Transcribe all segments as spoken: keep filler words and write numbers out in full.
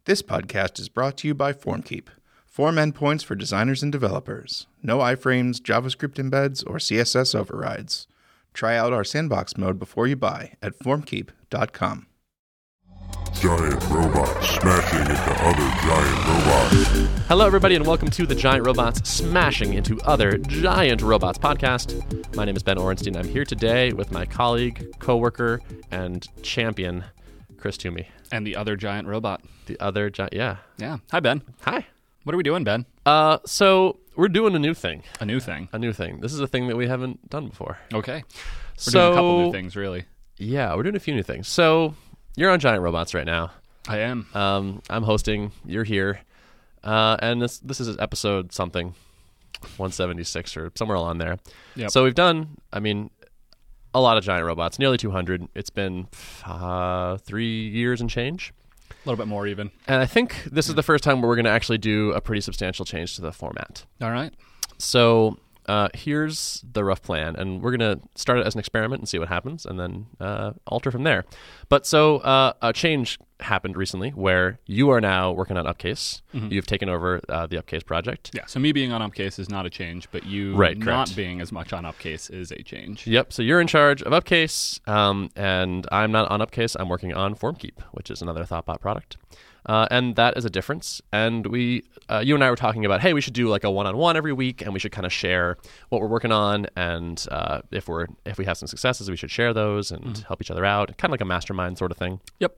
This podcast is brought to you by FormKeep. Form endpoints for designers and developers. No iframes, JavaScript embeds, or C S S overrides. Try out our sandbox mode before you buy at formkeep dot com. Giant robots smashing into other giant robots. Hello, everybody, and welcome to the Giant Robots Smashing into Other Giant Robots podcast. My name is Ben Orenstein. I'm here today with my colleague, coworker, and champion, Chris Toomey. And the other giant robot. The other giant, yeah. Yeah. Hi, Ben. Hi. What are we doing, Ben? Uh, so we're doing a new thing. A new thing. A new thing. This is a thing that we haven't done before. Okay. We're so, doing a couple new things, really. Yeah, we're doing a few new things. So you're on Giant Robots right now. I am. Um, I'm hosting. You're here. Uh, and this this is episode something, one seventy-six or somewhere along there. Yep. So we've done, I mean, a lot of Giant Robots, nearly two hundred. It's been uh, three years and change. A little bit more even. And I think this is the first time where we're going to actually do a pretty substantial change to the format. All right. So uh, here's the rough plan, and we're going to start it as an experiment and see what happens, and then uh, alter from there. But so uh, a change happened recently where you are now working on Upcase. Mm-hmm. You've taken over uh, the Upcase project. Yeah, so me being on Upcase is not a change, but you right, not correct. being as much on Upcase is a change. Yep, so you're in charge of Upcase, um, and I'm not on Upcase. I'm working on FormKeep, which is another ThoughtBot product. Uh, and that is a difference. And we, uh, you and I were talking about, hey, we should do like a one-on-one every week, and we should kind of share what we're working on, and uh, if we're if we have some successes, we should share those and mm-hmm. help each other out, kind of like a mastermind sort of thing. Yep.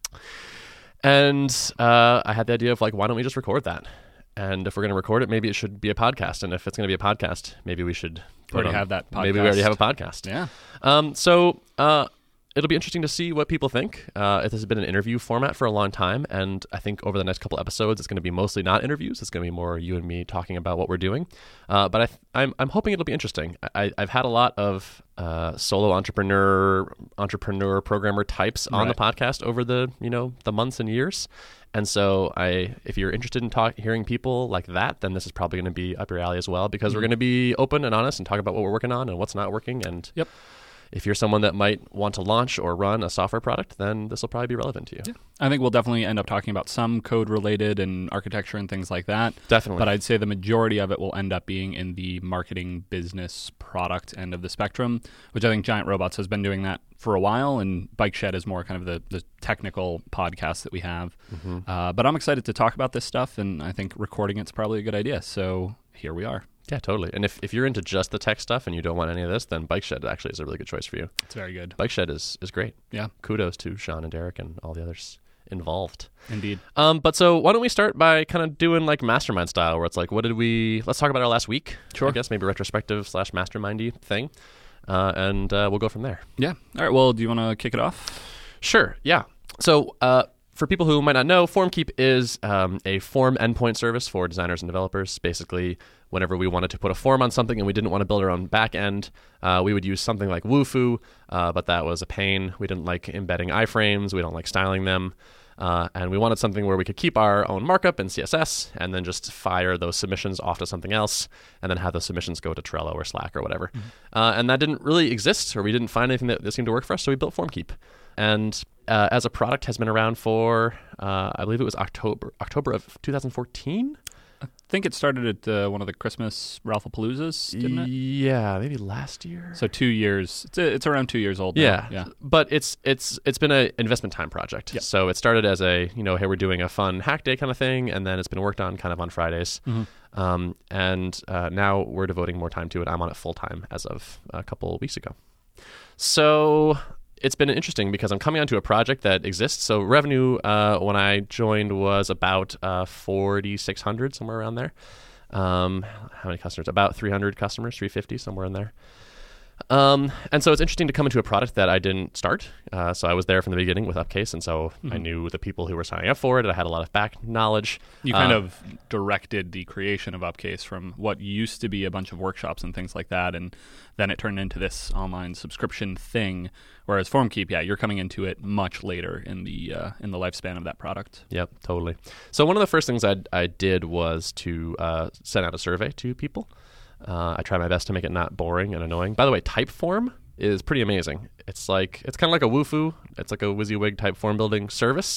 And uh, I had the idea of like, why don't we just record that? And if we're going to record it, maybe it should be a podcast. And if it's going to be a podcast, maybe we should already on, have that podcast. Maybe we already have a podcast. Yeah. Um. So. Uh. It'll be interesting to see what people think. Uh, this has been an interview format for a long time, and I think over the next couple episodes, it's going to be mostly not interviews. It's going to be more you and me talking about what we're doing. Uh, but I th- I'm I'm hoping it'll be interesting. I, I've had a lot of uh, solo entrepreneur, entrepreneur programmer types on right. the podcast over the you know the months and years, and so I if you're interested in talk, hearing people like that, then this is probably going to be up your alley as well, because mm-hmm. we're going to be open and honest and talk about what we're working on and what's not working. And yep. If you're someone that might want to launch or run a software product, then this will probably be relevant to you. Yeah. I think we'll definitely end up talking about some code-related and architecture and things like that. Definitely. But I'd say the majority of it will end up being in the marketing, business, product end of the spectrum, which I think Giant Robots has been doing that for a while, and Bike Shed is more kind of the, the technical podcast that we have. Mm-hmm. Uh, but I'm excited to talk about this stuff, and I think recording it's probably a good idea. So here we are. Yeah, totally. And if, if you're into just the tech stuff and you don't want any of this, then Bike Shed actually is a really good choice for you. It's very good. Bike Shed is, is great. Yeah. Kudos to Sean and Derek and all the others involved. Indeed. Um, but so why don't we start by kind of doing like mastermind style, where it's like, what did we, let's talk about our last week. Sure. I guess maybe retrospective slash mastermindy thing. Uh, and uh, we'll go from there. Yeah. All right. Well, do you want to kick it off? Sure. Yeah. So uh, for people who might not know, FormKeep is um, a form endpoint service for designers and developers. Basically, whenever we wanted to put a form on something and we didn't want to build our own back end, uh, we would use something like Wufoo, uh, but that was a pain. We didn't like embedding iframes. We don't like styling them. Uh, and we wanted something where we could keep our own markup in C S S and then just fire those submissions off to something else and then have those submissions go to Trello or Slack or whatever. Mm-hmm. Uh, and that didn't really exist, or we didn't find anything that, that seemed to work for us, so we built FormKeep. And uh, as a product has been around for, uh, I believe it was October October of two thousand fourteen. I think it started at uh, one of the Christmas Ralphapaloozas, didn't it? Yeah, maybe last year. So two years. It's, a, it's around two years old now. Yeah, yeah. But it's it's it's been an investment time project. Yep. So it started as a, you know, hey, we're doing a fun hack day kind of thing, and then it's been worked on kind of on Fridays. Mm-hmm. Um, and uh, now we're devoting more time to it. I'm on it full time as of a couple of weeks ago. So it's been interesting because I'm coming onto a project that exists. So revenue uh, when I joined was about uh, forty-six hundred, somewhere around there. Um, how many customers? About three hundred customers, three hundred fifty, somewhere in there. Um, and so it's interesting to come into a product that I didn't start. Uh, so I was there from the beginning with Upcase, and so mm-hmm. I knew the people who were signing up for it. I had a lot of back knowledge. You kind uh, of directed the creation of Upcase from what used to be a bunch of workshops and things like that, and then it turned into this online subscription thing. Whereas FormKeep, yeah, you're coming into it much later in the uh, in the lifespan of that product. Yep, totally. So one of the first things I I did was to uh, send out a survey to people. Uh, I try my best to make it not boring and annoying. By the way, Typeform is pretty amazing. It's like it's kind of like a Wufoo. It's like a WYSIWYG type form building service.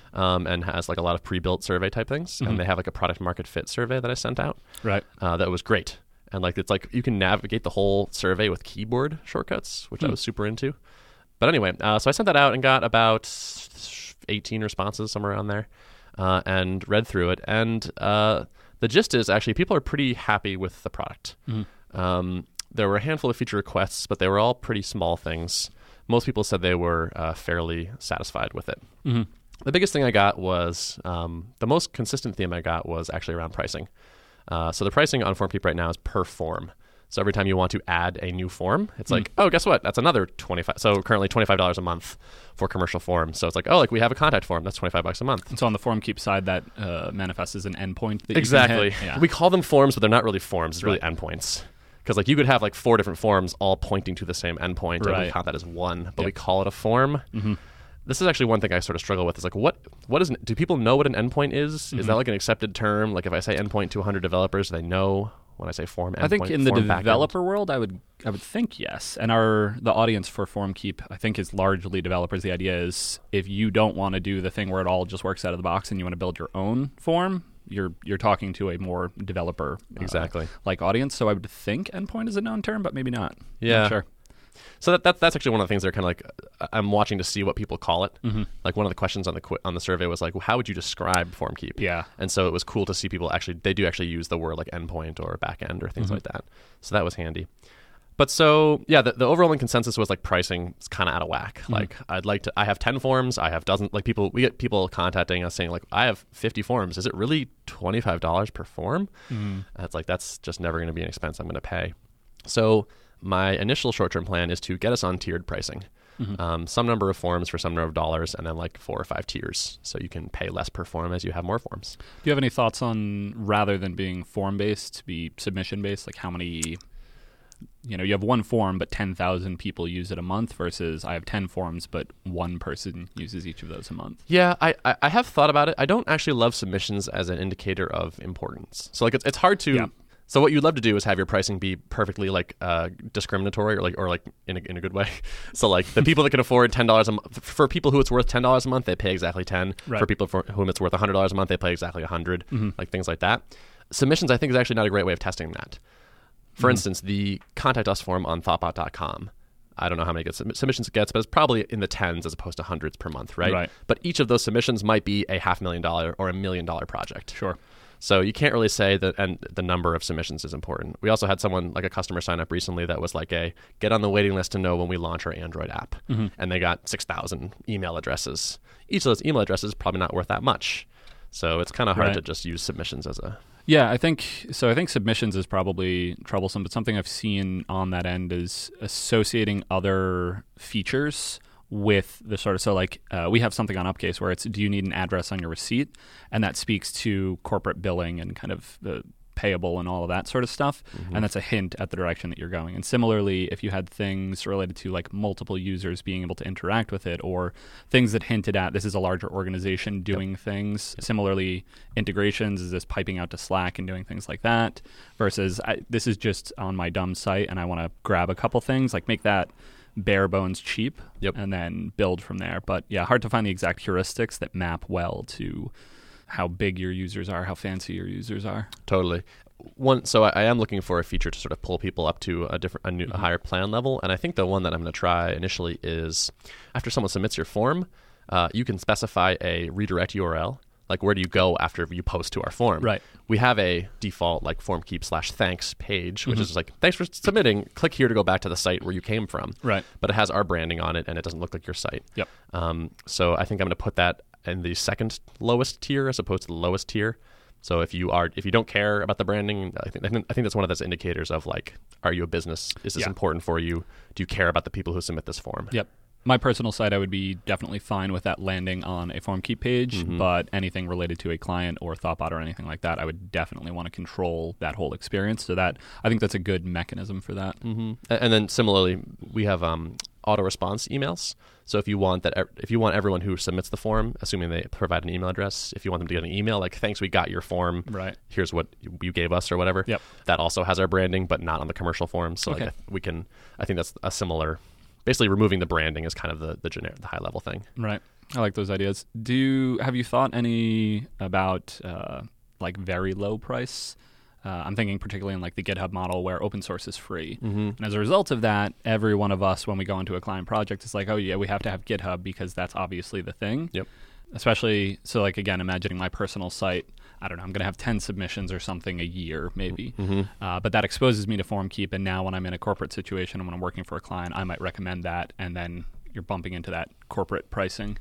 um, and has like a lot of pre-built survey type things. Mm-hmm. And they have like a product market fit survey that I sent out. Right. Uh, that was great. And like it's like you can navigate the whole survey with keyboard shortcuts, which Hmm. I was super into. But anyway, uh, so I sent that out and got about eighteen responses, somewhere around there, uh, and read through it. And uh, the gist is actually people are pretty happy with the product. Mm-hmm. Um, there were a handful of feature requests, but they were all pretty small things. Most people said they were uh, fairly satisfied with it. Mm-hmm. The biggest thing I got was, um, the most consistent theme I got was actually around pricing. Uh, so the pricing on FormKeep right now is per form. So every time you want to add a new form, it's like, oh, guess what? That's another twenty-five. So currently twenty-five dollars a month for commercial forms. So it's like, oh, like we have a contact form. That's twenty-five bucks a month. And so on the FormKeep side, that uh, manifests as an endpoint. That Exactly. You can hit. Yeah. We call them forms, but they're not really forms. It's really Right. endpoints. Because like you could have like four different forms all pointing to the same endpoint, and we Right. count that as one, but we Yep. call it a form. Mm-hmm. This is actually one thing I sort of struggle with. Is like, what what is? Do people know what an endpoint is? Mm-hmm. Is that like an accepted term? Like if I say endpoint to one hundred developers, do they know when I say form endpoint? I think in the form backend? developer world, I would I would think yes. And our the audience for FormKeep, I think, is largely developers. The idea is if you don't want to do the thing where it all just works out of the box and you want to build your own form, you're you're talking to a more developer uh, Exactly. like audience. So I would think endpoint is a known term, but maybe not. Yeah. Not sure. So that, that that's actually one of the things that are kind of like uh, I'm watching to see what people call it. Mm-hmm. Like one of the questions on the qu- on the survey was like, well, how would you describe FormKeep? Yeah. And so it was cool to see people actually they do actually use the word like endpoint or backend or things Mm-hmm. like that. So that was handy. But so yeah, the, the overall consensus was like pricing is kind of out of whack. Mm-hmm. Like I'd like to I have ten forms, I have dozens like people we get people contacting us saying like I have fifty forms. Is it really twenty-five dollars per form? Mm-hmm. And it's like that's just never going to be an expense I'm going to pay. So my initial short-term plan is to get us on tiered pricing. Mm-hmm. Um, some number of forms for some number of dollars, and then like four or five tiers, so you can pay less per form as you have more forms. Do you have any thoughts on, rather than being form based, to be submission based? Like how many, you know, you have one form, but ten thousand people use it a month versus I have ten forms, but one person uses each of those a month. Yeah, I, I, I have thought about it. I don't actually love submissions as an indicator of importance. So like it's it's hard to. Yeah. So what you'd love to do is have your pricing be perfectly like uh, discriminatory or like or like in a, in a good way. So like the people that can afford ten dollars a month, for people who it's worth ten dollars a month, they pay exactly ten. Right. For people for whom it's worth a hundred dollars a month, they pay exactly a hundred. Mm-hmm. Like things like that. Submissions, I think, is actually not a great way of testing that. For Mm-hmm. instance, the contact us form on thoughtbot dot com. I don't know how many good sub- submissions it gets, but it's probably in the tens as opposed to hundreds per month, right? Right. But each of those submissions might be a half million dollar or a million dollar project. Sure. So you can't really say that, and the number of submissions is important. We also had someone, like a customer sign up recently that was like a, get on the waiting list to know when we launch our Android app. Mm-hmm. And they got six thousand email addresses. Each of those email addresses is probably not worth that much. So it's kind of hard Right. to just use submissions as a... Yeah, I think so. I think submissions is probably troublesome, but something I've seen on that end is associating other features with the sort of, so like uh, we have something on Upcase where it's, do you need an address on your receipt? And that speaks to corporate billing and kind of the payable and all of that sort of stuff. Mm-hmm. And that's a hint at the direction that you're going. And similarly, if you had things related to like multiple users being able to interact with it, or things that hinted at this is a larger organization doing yep. things. Yep. Similarly, integrations, is this piping out to Slack and doing things like that, versus I, this is just on my dumb site and I want to grab a couple things, like make that bare bones cheap yep. and then build from there. But yeah, hard to find the exact heuristics that map well to how big your users are, how fancy your users are. Totally. One, so I, I am looking for a feature to sort of pull people up to a different, a, new, Mm-hmm. a higher plan level, and I think the one that I'm going to try initially is after someone submits your form, uh, you can specify a redirect U R L. Like, where do you go after you post to our form? Right. We have a default like FormKeep slash thanks page, which Mm-hmm. is just like, thanks for submitting. Click here to go back to the site where you came from. Right. But it has our branding on it, and it doesn't look like your site. Yep. Um, so I think I'm going to put that in the second lowest tier as opposed to the lowest tier. So if you are, if you don't care about the branding, I think I think, I think that's one of those indicators of like, are you a business? Is this yeah. important for you? Do you care about the people who submit this form? Yep. My personal site, I would be definitely fine with that landing on a FormKeep page, Mm-hmm. but anything related to a client or Thoughtbot or anything like that, I would definitely want to control that whole experience. So that I think that's a good mechanism for that. Mm-hmm. And, and then similarly, we have um, auto response emails. So if you want that, if you want everyone who submits the form, assuming they provide an email address, if you want them to get an email like, thanks, we got your form. Right. Here's what you gave us or whatever. Yep. That also has our branding, but not on the commercial form. So Okay. like we can, I think that's a similar, basically removing the branding is kind of the the generic, the high level thing. Right. I like those ideas. Do you, have you thought any about uh, like very low price? Uh, I'm thinking particularly in like the GitHub model where open source is free. Mm-hmm. And as a result of that, every one of us, when we go into a client project, is like, oh yeah, we have to have GitHub because that's obviously the thing. Yep. Especially, so like again, imagining my personal site, I don't know, I'm going to have ten submissions or something a year maybe. Mm-hmm. Uh, but that exposes me to FormKeep. And now when I'm in a corporate situation and when I'm working for a client, I might recommend that. And then you're bumping into that corporate pricing.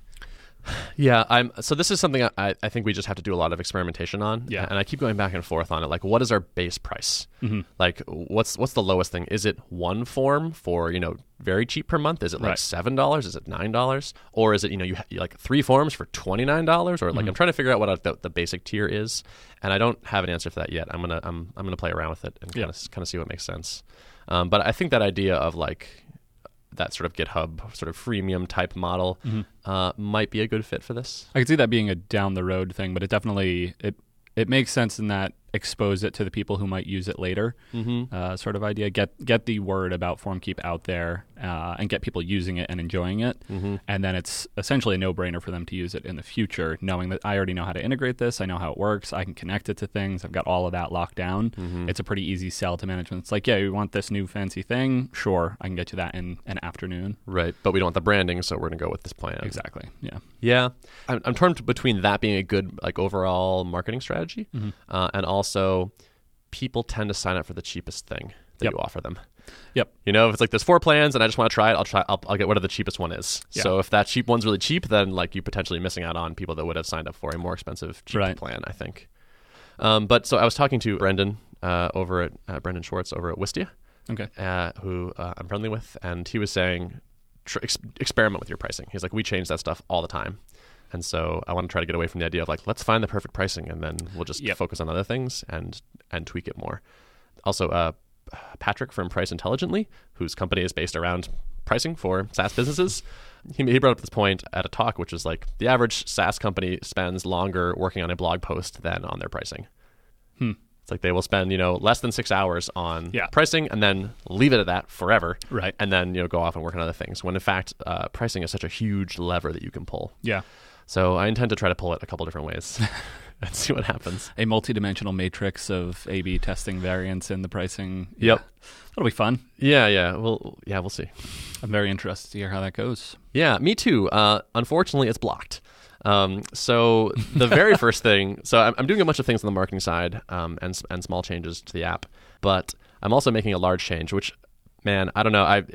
Yeah, I'm. So this is something I, I think we just have to do a lot of experimentation on. Yeah. And I keep going back and forth on it. Like, what is our base price? Mm-hmm. Like, what's what's the lowest thing? Is it one form for, you know, very cheap per month? Is it like Right. seven dollars? Is it nine dollars? Or is it, you know, you ha- like three forms for twenty nine dollars? Or like, Mm-hmm. I'm trying to figure out what a, the, the basic tier is, and I don't have an answer for that yet. I'm gonna I'm I'm gonna play around with it and kind Yeah. of kind of see what makes sense. Um, but I think that idea of like that sort of GitHub sort of freemium type model Mm-hmm. uh, might be a good fit for this. I could see that being a down the road thing, but it definitely it it makes sense in that expose it to the people who might use it later, Mm-hmm. uh, sort of idea. Get get the word about FormKeep out there uh, and get people using it and enjoying it, Mm-hmm. and then it's essentially a no brainer for them to use it in the future, knowing that I already know how to integrate this, I know how it works, I can connect it to things, I've got all of that locked down. Mm-hmm. It's a pretty easy sell to management. It's like, yeah, you want this new fancy thing? Sure, I can get you that in an afternoon. Right, but we don't want the branding, so we're going to go with this plan. Exactly. Yeah. Yeah, I'm, I'm torn between that being a good like overall marketing strategy, Mm-hmm. uh, and also people tend to sign up for the cheapest thing that Yep. you offer them. Yep. You know, if it's like there's four plans and I just want to try it, I'll try. I'll, I'll get whatever the cheapest one is. Yeah. So if that cheap one's really cheap, then like you potentially missing out on people that would have signed up for a more expensive cheap Right. plan, I think. Um, but so I was talking to Brendan uh, over at uh, Brendan Schwartz over at Wistia, Okay. uh, who uh, I'm friendly with, and he was saying, tr- ex- experiment with your pricing. He's like, we change that stuff all the time. And so I want to try to get away from the idea of like, let's find the perfect pricing and then we'll just Yep. focus on other things and and tweak it more. Also, uh, Patrick from Price Intelligently, whose company is based around pricing for SaaS businesses, he, he brought up this point at a talk, which is like the average SaaS company spends longer working on a blog post than on their pricing. Hmm. It's like they will spend, you know, less than six hours on Yeah. pricing and then leave it at that forever. Right. And then, you know, go off and work on other things. When in fact, uh, pricing is such a huge lever that you can pull. Yeah. So I intend to try to pull it a couple different ways and see what happens. A multi-dimensional matrix of A B testing variance in the pricing. Yep. Yeah. That'll be fun. Yeah, yeah. Well, yeah, we'll see. I'm very interested to hear how that goes. Yeah, me too. Uh, unfortunately, it's blocked. Um, so the very first thing, so I'm, I'm doing a bunch of things on the marketing side um, and s- and small changes to the app, but I'm also making a large change, which, man, I don't know. I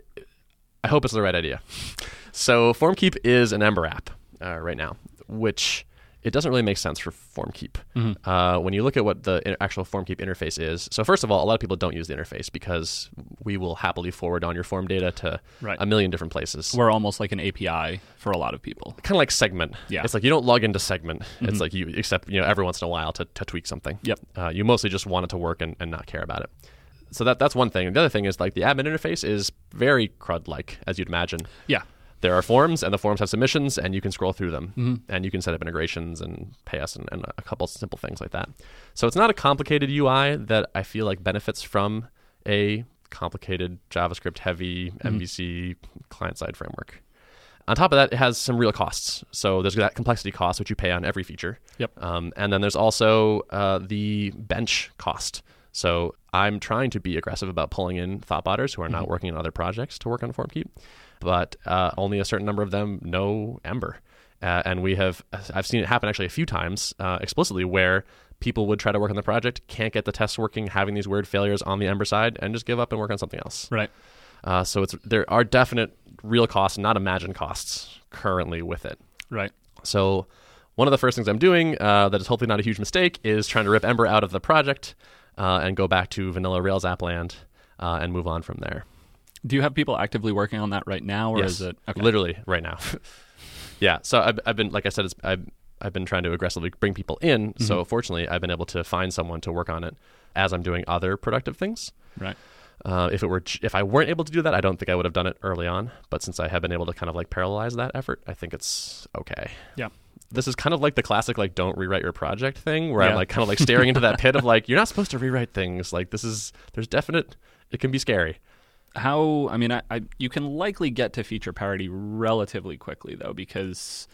I hope it's the right idea. So FormKeep is an Ember app uh, right now, which it doesn't really make sense for FormKeep. Mm-hmm. Uh, when you look at what the in- actual FormKeep interface is, so first of all, a lot of people don't use the interface because we will happily forward on your form data to Right. a million different places. We're almost like an A P I for a lot of people. Kind of like Segment. Yeah. It's like you don't log into Segment. Mm-hmm. It's like you, except, you know, every once in a while to, to tweak something. Yep. Uh, you mostly just want it to work and, and not care about it. So that that's one thing. The other thing is like the admin interface is very CRUD-like, as you'd imagine. Yeah. There are forms, and the forms have submissions, and you can scroll through them, Mm-hmm. and you can set up integrations and pay us and, and a couple simple things like that. So it's not a complicated U I that I feel like benefits from a complicated JavaScript-heavy M V C client-side framework. On top of that, it has some real costs. So there's that complexity cost, which you pay on every feature. Yep. Um, and then there's also uh, the bench cost. So I'm trying to be aggressive about pulling in thoughtbotters who are not working on other projects to work on FormKeep, but uh, only a certain number of them know Ember. Uh, and we have, I've seen it happen actually a few times uh, explicitly where people would try to work on the project, can't get the tests working, having these weird failures on the Ember side, and just give up and work on something else. Right. Uh, so it's there are definite real costs, not imagined costs, currently with it. Right. So one of the first things I'm doing uh, that is hopefully not a huge mistake is trying to rip Ember out of the project uh, and go back to vanilla Rails app land uh, and move on from there. Do you have people actively working on that right now, or yes, is it okay. literally right now? Yeah. So I've, I've been, like I said, it's, I've, I've been trying to aggressively bring people in. Mm-hmm. So fortunately, I've been able to find someone to work on it as I'm doing other productive things. Right. Uh, if it were, if I weren't able to do that, I don't think I would have done it early on. But since I have been able to kind of like parallelize that effort, I think it's okay. Yeah. This is kind of like the classic like don't rewrite your project thing, where I'm Yeah. like kind of like staring into that pit of like you're not supposed to rewrite things. Like this is there's definite it can be scary. How, I mean, I, I you can likely get to feature parity relatively quickly, though, because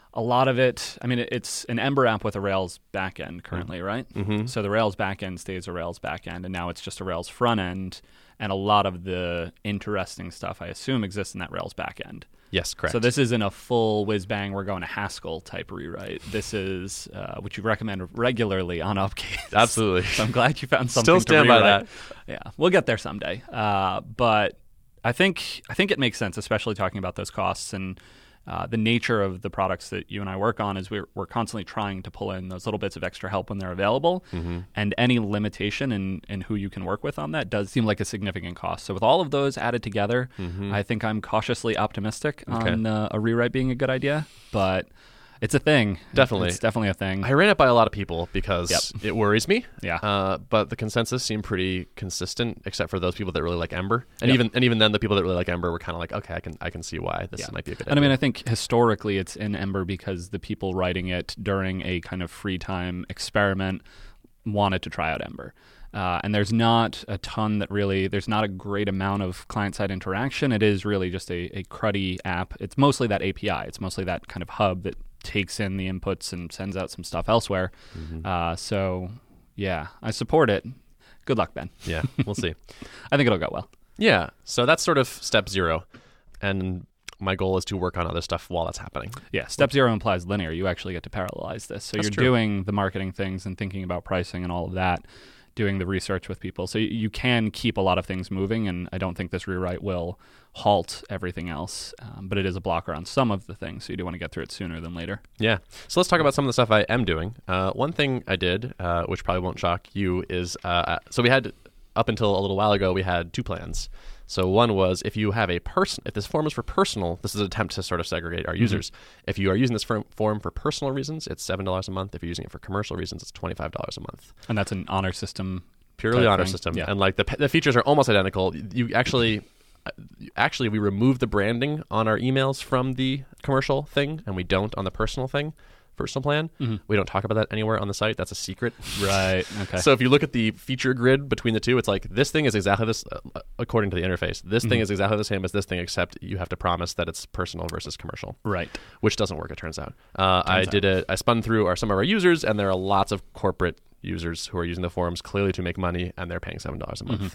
a lot of it, I mean, it, it's an Ember app with a Rails backend currently, right? Mm-hmm. So the Rails backend stays a Rails backend, and now it's just a Rails front end, and a lot of the interesting stuff, I assume, exists in that Rails backend. Yes, correct. So this isn't a full whiz-bang, we're going to Haskell type rewrite. This is, uh, which you recommend regularly on Upcase. Absolutely. So I'm glad you found something Still stand to by rewrite. that. Yeah, we'll get there someday. Uh, but I think I think it makes sense, especially talking about those costs and uh, the nature of the products that you and I work on is we're, we're constantly trying to pull in those little bits of extra help when they're available. Mm-hmm. And any limitation in, in who you can work with on that does seem like a significant cost. So with all of those added together, mm-hmm. I think I'm cautiously optimistic okay. on uh, a rewrite being a good idea. But it's a thing. Definitely. It's definitely a thing. I ran it by a lot of people because yep. it worries me. Yeah. Uh, but the consensus seemed pretty consistent, except for those people that really like Ember. And yep. even and even then, the people that really like Ember were kind of like, okay, I can I can see why this yeah. might be a good idea. And I mean, I think historically it's in Ember because the people writing it during a kind of free time experiment wanted to try out Ember. Uh, and there's not a ton that really, there's not a great amount of client-side interaction. It is really just a, a cruddy app. It's mostly that A P I. It's mostly that kind of hub that takes in the inputs and sends out some stuff elsewhere. Mm-hmm. Uh, so, yeah, I support it. Good luck, Ben. Yeah, we'll see. I think it'll go well. Yeah, so that's sort of step zero. And my goal is to work on other stuff while that's happening. Yeah, step zero implies linear. You actually get to parallelize this. So that's you're true. doing the marketing things and thinking about pricing and all of that, doing the research with people. So you can keep a lot of things moving, and I don't think this rewrite will halt everything else, um, but it is a blocker on some of the things, so you do want to get through it sooner than later. Yeah. So let's talk about some of the stuff I am doing. Uh, one thing I did, uh, which probably won't shock you, is uh, so we had, up until a little while ago, we had two plans. So one was if you have a person, if this form is for personal, this is an attempt to sort of segregate our mm-hmm. users. If you are using this form for personal reasons, it's seven dollars a month. If you're using it for commercial reasons, it's twenty-five dollars a month. And that's an honor system. Purely honor thing. system. Yeah. And like the the features are almost identical. You actually, actually we removed the branding on our emails from the commercial thing, and we don't on the personal thing. Personal plan. Mm-hmm. We don't talk about that anywhere on the site. That's a secret. Right. Okay. So if you look at the feature grid between the two, it's like this thing is exactly this, uh, according to the interface. This mm-hmm. thing is exactly the same as this thing, except you have to promise that it's personal versus commercial. Right. Which doesn't work, it turns out. Uh, turns I out. did a, I spun through our, some of our users, and there are lots of corporate users who are using the forums clearly to make money, and they're paying seven dollars a month. Mm-hmm.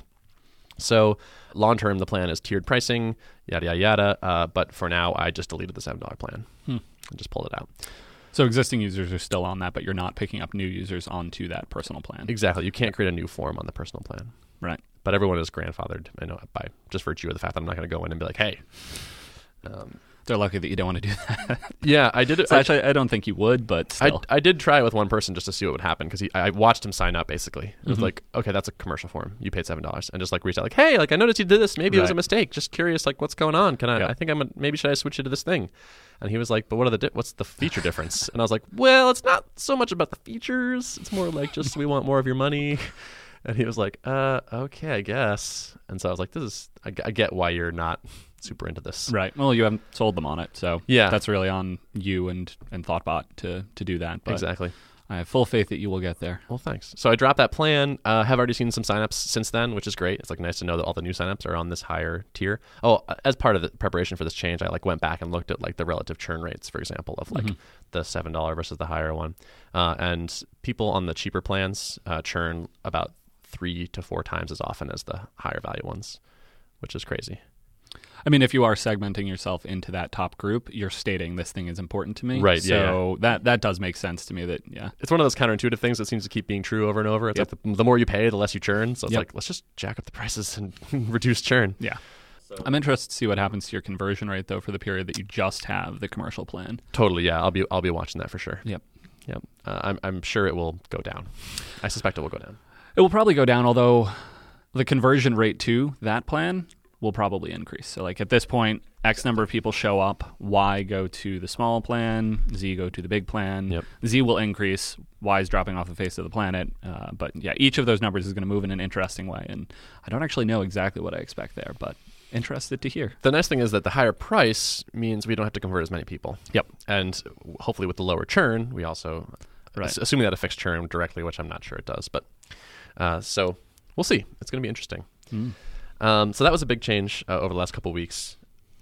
So long term, the plan is tiered pricing, yada, yada, yada. Uh, but for now, I just deleted the seven dollars plan hmm. and just pulled it out. So existing users are still on that, but you're not picking up new users onto that personal plan. Exactly. You can't create a new form on the personal plan. Right. But everyone is grandfathered, I know, by just virtue of the fact that I'm not going to go in and be like, hey. Um, They're lucky that you don't want to do that. Yeah, I did it. So I, actually, I don't think you would, but still. I, I did try it with one person just to see what would happen, because I watched him sign up, basically. It was mm-hmm. like, okay, that's a commercial form. You paid seven dollars. And just like reached out like, hey, like I noticed you did this. Maybe right. it was a mistake. Just curious, like what's going on? Can I, yeah. I think I'm a, maybe should I switch it to this thing? And he was like, but what are the di- what's the feature difference? And I was like, well, it's not so much about the features. It's more like just we want more of your money. And he was like, uh, okay, I guess. And so I was like, this is, I, I get why you're not super into this. Right. Well, you haven't sold them on it. So yeah. that's really on you and, and Thoughtbot to, to do that. But exactly. I have full faith that you will get there. Well, thanks. So I dropped that plan. Uh, have already seen some signups since then, which is great. It's like nice to know that all the new signups are on this higher tier. Oh, as part of the preparation for this change, I like went back and looked at like the relative churn rates, for example, of like mm-hmm. the seven dollars versus the higher one. Uh, and people on the cheaper plans uh, churn about three to four times as often as the higher value ones, which is crazy. I mean, if you are segmenting yourself into that top group, you're stating this thing is important to me. Right, so yeah. So that, that does make sense to me that, yeah. It's one of those counterintuitive things that seems to keep being true over and over. It's yep. like the, the more you pay, the less you churn. So it's yep. like, let's just jack up the prices and reduce churn. Yeah. So. I'm interested to see what happens to your conversion rate, though, for the period that you just have the commercial plan. Totally, yeah. I'll be I'll be watching that for sure. Yep. Yep. Uh, I'm I'm sure it will go down. I suspect it will go down. It will probably go down, although the conversion rate to that plan will probably increase. So like at this point, X number of people show up, Y go to the small plan, Z go to the big plan. Yep. Z will increase, Y is dropping off the face of the planet. Uh, but yeah, each of those numbers is going to move in an interesting way. And I don't actually know exactly what I expect there, but interested to hear. The nice thing is that the higher price means we don't have to convert as many people. Yep. And hopefully with the lower churn, we also, right. assuming that affects churn directly, which I'm not sure it does. But uh, so we'll see. It's going to be interesting. Mm. Um, so that was a big change uh, over the last couple of weeks.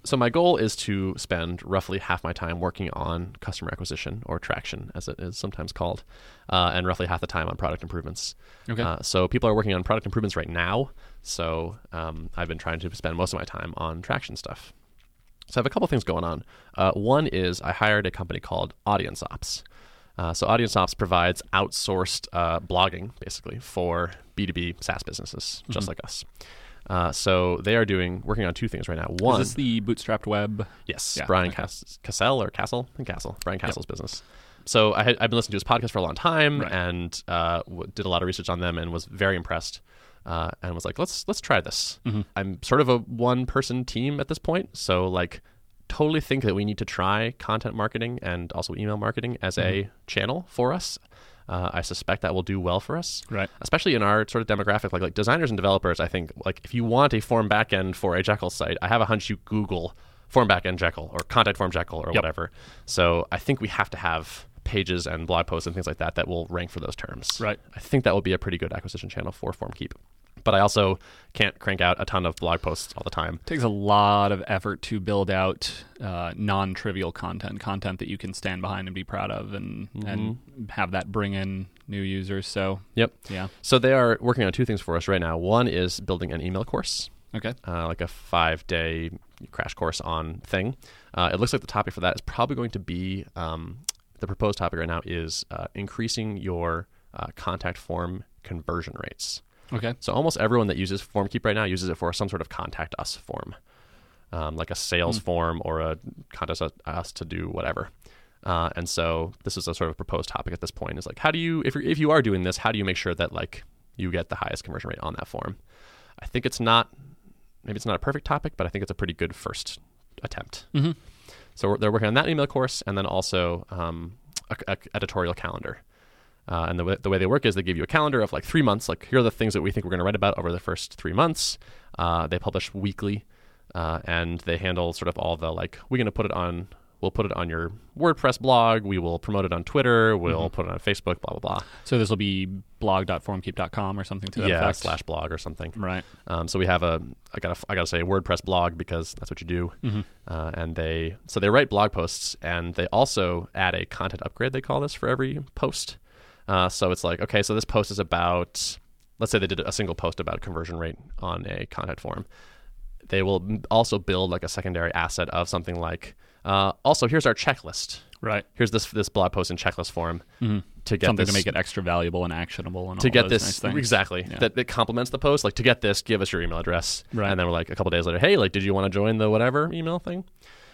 So my goal is to spend roughly half my time working on customer acquisition, or traction, as it is sometimes called, uh, and roughly half the time on product improvements. Okay. Uh, so people are working on product improvements right now. So um, I've been trying to spend most of my time on traction stuff. So I have a couple things going on. Uh, one is I hired a company called Audience Ops. Uh, so Audience Ops provides outsourced uh, blogging, basically, for B two B SaaS businesses, just mm-hmm. like us. Uh, so they are doing working on two things right now. One, is this the Bootstrapped Web? Yes, yeah, Brian okay. Cass- Cassell or Castle, I think Castle, Brian Castle's yep. business. So I had, I've been listening to his podcast for a long time, right. and uh, w- did a lot of research on them, and was very impressed. Uh, and was like, let's let's try this. Mm-hmm. I'm sort of a one person team at this point, so like totally think that we need to try content marketing and also email marketing as mm-hmm. a channel for us. Uh, I suspect that will do well for us, right? Especially in our sort of demographic, like like designers and developers. I think like if you want a form backend for a Jekyll site, I have a hunch you Google form backend Jekyll or contact form Jekyll or yep. whatever. So I think we have to have pages and blog posts and things like that that will rank for those terms. Right. I think that will be a pretty good acquisition channel for FormKeep. But I also can't crank out a ton of blog posts all the time. It takes a lot of effort to build out uh, non-trivial content, content that you can stand behind and be proud of, and mm-hmm. and have that bring in new users. So yep, yeah. So they are working on two things for us right now. One is building an email course. Okay. Uh, like a five-day crash course on thing. Uh, it looks like the topic for that is probably going to be um, the proposed topic right now is uh, increasing your uh, contact form conversion rates. Okay. So almost everyone that uses FormKeep right now uses it for some sort of contact us form, um, like a sales mm. form or a contact us to do whatever. Uh, and so this is a sort of proposed topic at this point is like, how do you, if, you're, if you are doing this, how do you make sure that like you get the highest conversion rate on that form? I think it's not, maybe it's not a perfect topic, but I think it's a pretty good first attempt. Mm-hmm. So they're working on that email course and then also um, a, a editorial calendar. Uh, and the way, the way they work is they give you a calendar of like three months. Like, here are the things that we think we're going to write about over the first three months. Uh, they publish weekly, uh, and they handle sort of all the like, we're going to put it on, we'll put it on your WordPress blog. We will promote it on Twitter. We'll mm-hmm. put it on Facebook, blah, blah, blah. So this will be blog dot formkeep dot com or something to that yeah, effect? slash blog or something. Right. Um, so we have a, I gotta, I gotta say WordPress blog because that's what you do. Mm-hmm. Uh, and they, so they write blog posts and they also add a content upgrade, they call this, for every post. Uh, so it's like, okay, so this post is about, let's say they did a single post about conversion rate on a contact form. They will also build like a secondary asset of something like, uh, also here's our checklist. Right. Here's this this blog post in checklist form mm-hmm. to get something this, to make it extra valuable and actionable and to all get those this nice things. Exactly yeah. that it complements the post. Like, to get this, give us your email address. Right. And then we're like a couple days later, hey, like, did you want to join the whatever email thing?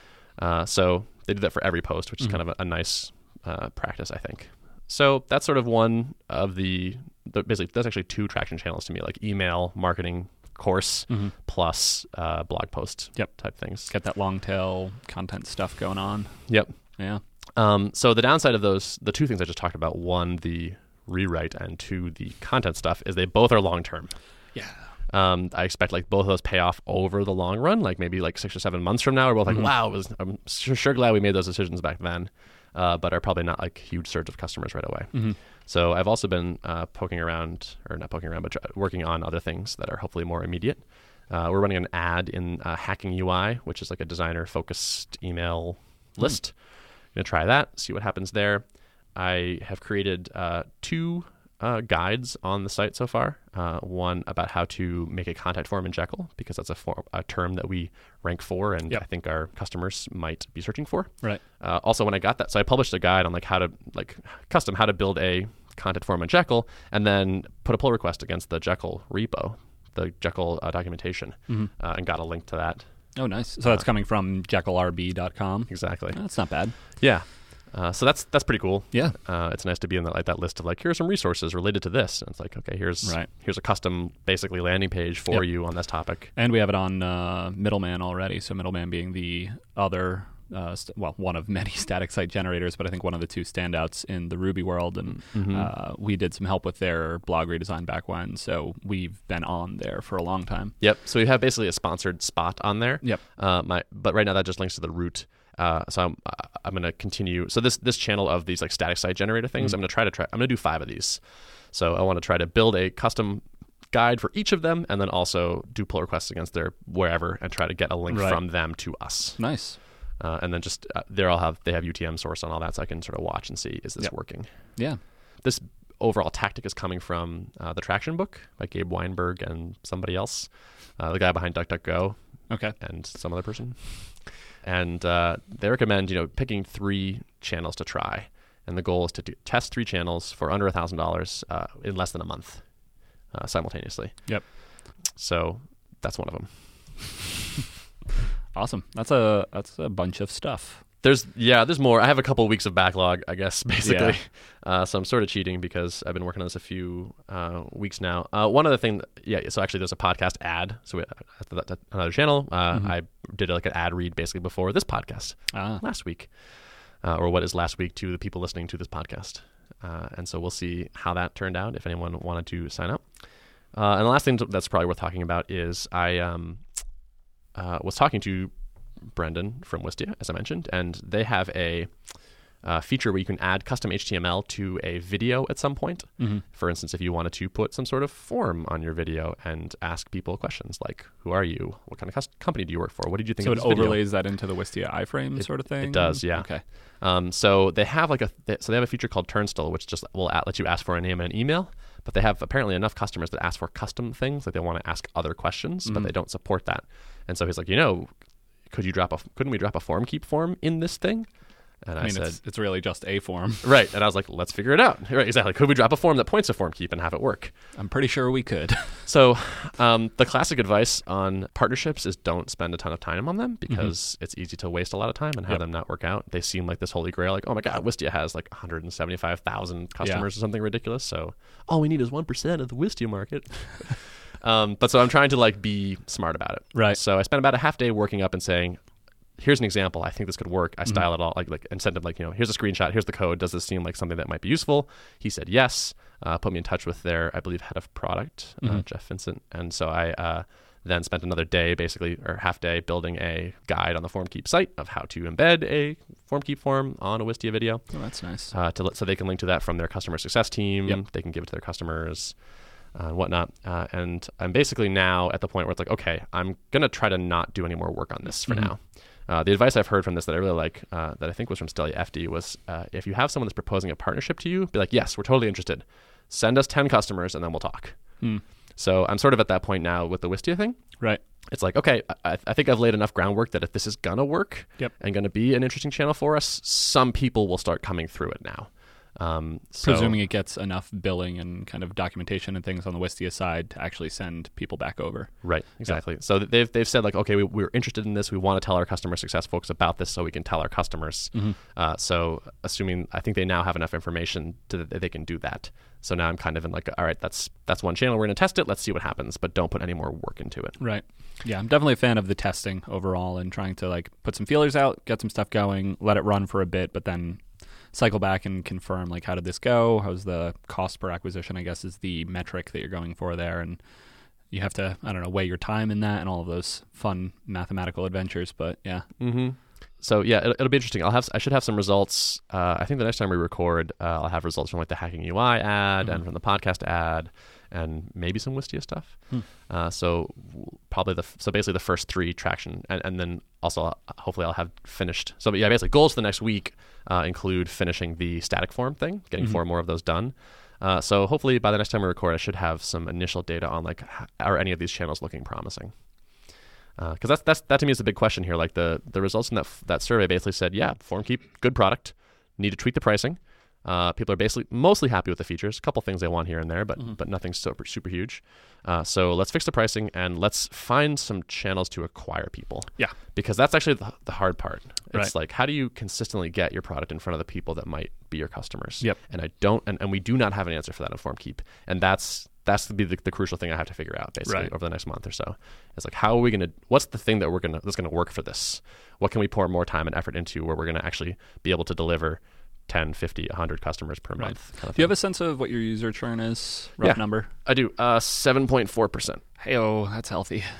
Uh, so they do that for every post, which mm-hmm. is kind of a, a nice uh, practice, I think. So that's sort of one of the, the basically that's actually two traction channels to me, like email marketing course mm-hmm. plus uh, blog post yep. type things. Get that long tail content stuff going on. Yep. Yeah. Um, so the downside of those, the two things I just talked about, one, the rewrite, and two, the content stuff, is they both are long term. Yeah. Um, I expect like both of those pay off over the long run, like maybe like six or seven months from now. We're both like, mm-hmm. wow, it was, I'm sure, sure glad we made those decisions back then. Uh, but are probably not like huge surge of customers right away. Mm-hmm. So I've also been uh, poking around, or not poking around, but tr- working on other things that are hopefully more immediate. Uh, we're running an ad in uh, Hacking U I, which is like a designer-focused email mm. list. I'm going to try that, see what happens there. I have created uh, two uh, guides on the site so far. Uh, one about how to make a contact form in Jekyll, because that's a, form, a term that we rank for and yep. I think our customers might be searching for. Right. Uh, also, when I got that, so I published a guide on like how to like custom how to build a content form in Jekyll, and then put a pull request against the Jekyll repo, the Jekyll uh, documentation, mm-hmm. uh, and got a link to that. Oh, nice. So that's uh, coming from jekyll r b dot com. Exactly. Oh, that's not bad. Yeah. Uh, so that's that's pretty cool. Yeah, uh, it's nice to be in the, like that list of like, here are some resources related to this, and it's like, okay, here's right. here's a custom basically landing page for yep. you on this topic, and we have it on uh, Middleman already. So Middleman being the other, uh, st- well, one of many static site generators, but I think one of the two standouts in the Ruby world, and mm-hmm. uh, we did some help with their blog redesign back when, so we've been on there for a long time. Yep. So we have basically a sponsored spot on there. Yep. Uh, my but right now that just links to the root. Uh, so I'm I'm going to continue. So this this channel of these like static site generator things, mm-hmm. I'm going to try to try. I'm going to do five of these. So I want to try to build a custom guide for each of them, and then also do pull requests against their wherever and try to get a link Right. from them to us. Nice. Uh, and then just uh, they all have they have U T M source on all that, so I can sort of watch and see, is this Yep. working? Yeah. This overall tactic is coming from uh, the Traction book by Gabe Weinberg and somebody else, uh, the guy behind DuckDuckGo Okay. and some other person. And uh, they recommend, you know, picking three channels to try. And the goal is to do, test three channels for under one thousand dollars uh, in less than a month uh, simultaneously. Yep. So that's one of them. Awesome. That's a that's a bunch of stuff. There's yeah, there's more. I have a couple of weeks of backlog, I guess, basically. Yeah. Uh, so I'm sort of cheating because I've been working on this a few uh, weeks now. Uh, one other thing, that, yeah. So actually, there's a podcast ad. So we, uh, that's another channel. Uh, Mm-hmm. I did like an ad read basically before this podcast Ah. last week, uh, or what is last week to the people listening to this podcast. Uh, and so we'll see how that turned out. If anyone wanted to sign up. Uh, and the last thing that's probably worth talking about is I um, uh, was talking to Brendan from Wistia, as I mentioned, and they have a uh, feature where you can add custom H T M L to a video at some point. Mm-hmm. For instance, if you wanted to put some sort of form on your video and ask people questions like, who are you? What kind of cus- company do you work for? What did you think So of it this video? overlays that into the Wistia iframe It- sort of thing? it does, yeah. Okay. Um, so they have like a th- so they have a feature called Turnstile, which just will at- let you ask for a name and an email. But they have apparently enough customers that ask for custom things, like they want to ask other questions, but Mhm. they don't support that. And so he's like, you know, could you drop a couldn't we drop a form keep form in this thing? And I, I mean, said, it's, it's really just a form. right. And I was like, let's figure it out. Right, exactly. Could we drop a form that points to form keep and have it work? I'm pretty sure we could. So um, the classic advice on partnerships is don't spend a ton of time on them because it's easy to waste a lot of time and have Yep. them not work out. They seem like this holy grail, like, oh my God, Wistia has like one hundred seventy-five thousand customers or something ridiculous. So all we need is one percent of the Wistia market. um, but so I'm trying to like be smart about it. Right. So I spent about a half day working up and saying, here's an example. I think this could work. I style it all like like and sent him like, you know, here's a screenshot. Here's the code. Does this seem like something that might be useful? He said yes. Uh, put me in touch with their, I believe, head of product, uh, Mhm. Jeff Vincent. And so I uh, then spent another day, basically, or half day, building a guide on the FormKeep site of how to embed a FormKeep form on a Wistia video, Oh, that's nice. uh, to let, so they can link to that from their customer success team. Yep. They can give it to their customers. Uh, and whatnot. Uh, and I'm basically now at the point where it's like, okay, I'm going to try to not do any more work on this for Mhm. now. Uh, the advice I've heard from this that I really like, uh, that I think was from Stellia F D, was uh, if you have someone that's proposing a partnership to you, be like, yes, we're totally interested. Send us ten customers and then we'll talk. Hmm. So I'm sort of at that point now with the Wistia thing. Right. It's like, okay, I, I think I've laid enough groundwork that if this is going to work Yep. and going to be an interesting channel for us, some people will start coming through it now. Um, so, Presuming it gets enough billing and kind of documentation and things on the Wistia side to actually send people back over. Right, exactly. So they've they've said like, okay, we, we're interested in this. We want to tell our customer success folks about this so we can tell our customers. Mhm. Uh, so assuming, I think they now have enough information to that they can do that. So now I'm kind of in like, all right, that's that's one channel. We're going to test it. Let's see what happens, but don't put any more work into it. Right. Yeah, I'm definitely a fan of the testing overall and trying to like put some feelers out, get some stuff going, let it run for a bit, but then cycle back and confirm like how did this go? How's the cost per acquisition, I guess, is the metric that you're going for there. And you have to, I don't know, weigh your time in that and all of those fun mathematical adventures. But yeah. Mm-hmm. So yeah, it'll, it'll be interesting. I'll have I should have some results. Uh, I think the next time we record, uh, I'll have results from like the Hacking U I ad Mhm. and from the podcast ad, and maybe some Wistia stuff. Hmm. Uh, so probably the so basically the first three traction, and, and then also uh, hopefully I'll have finished. So yeah, basically goals for the next week uh, include finishing the static form thing, getting Mhm. four more of those done. Uh, so hopefully by the next time we record, I should have some initial data on like h- are any of these channels looking promising. Because uh, that's that's that to me is the big question here. Like the the results in that f- that survey basically said, yeah, FormKeep, good product. Need to tweak the pricing. Uh, people are basically mostly happy with the features. A couple things they want here and there, but Mhm. but nothing super super huge. Uh, so let's fix the pricing and let's find some channels to acquire people. Yeah. Because that's actually the, the hard part. It's Right. like, how do you consistently get your product in front of the people that might be your customers? Yep. And I don't, and, and we do not have an answer for that in FormKeep. And that's that's the, the, the crucial thing I have to figure out basically Right. over the next month or so. It's like, how are we going to, what's the thing that we're going to, that's going to work for this? What can we pour more time and effort into where we're going to actually be able to deliver ten, fifty, one hundred customers per Right. month? Kind of Do you have thing. a sense of what your user churn is? Rough Yeah. number? I do. Uh, seven point four percent. Hey, oh, that's healthy.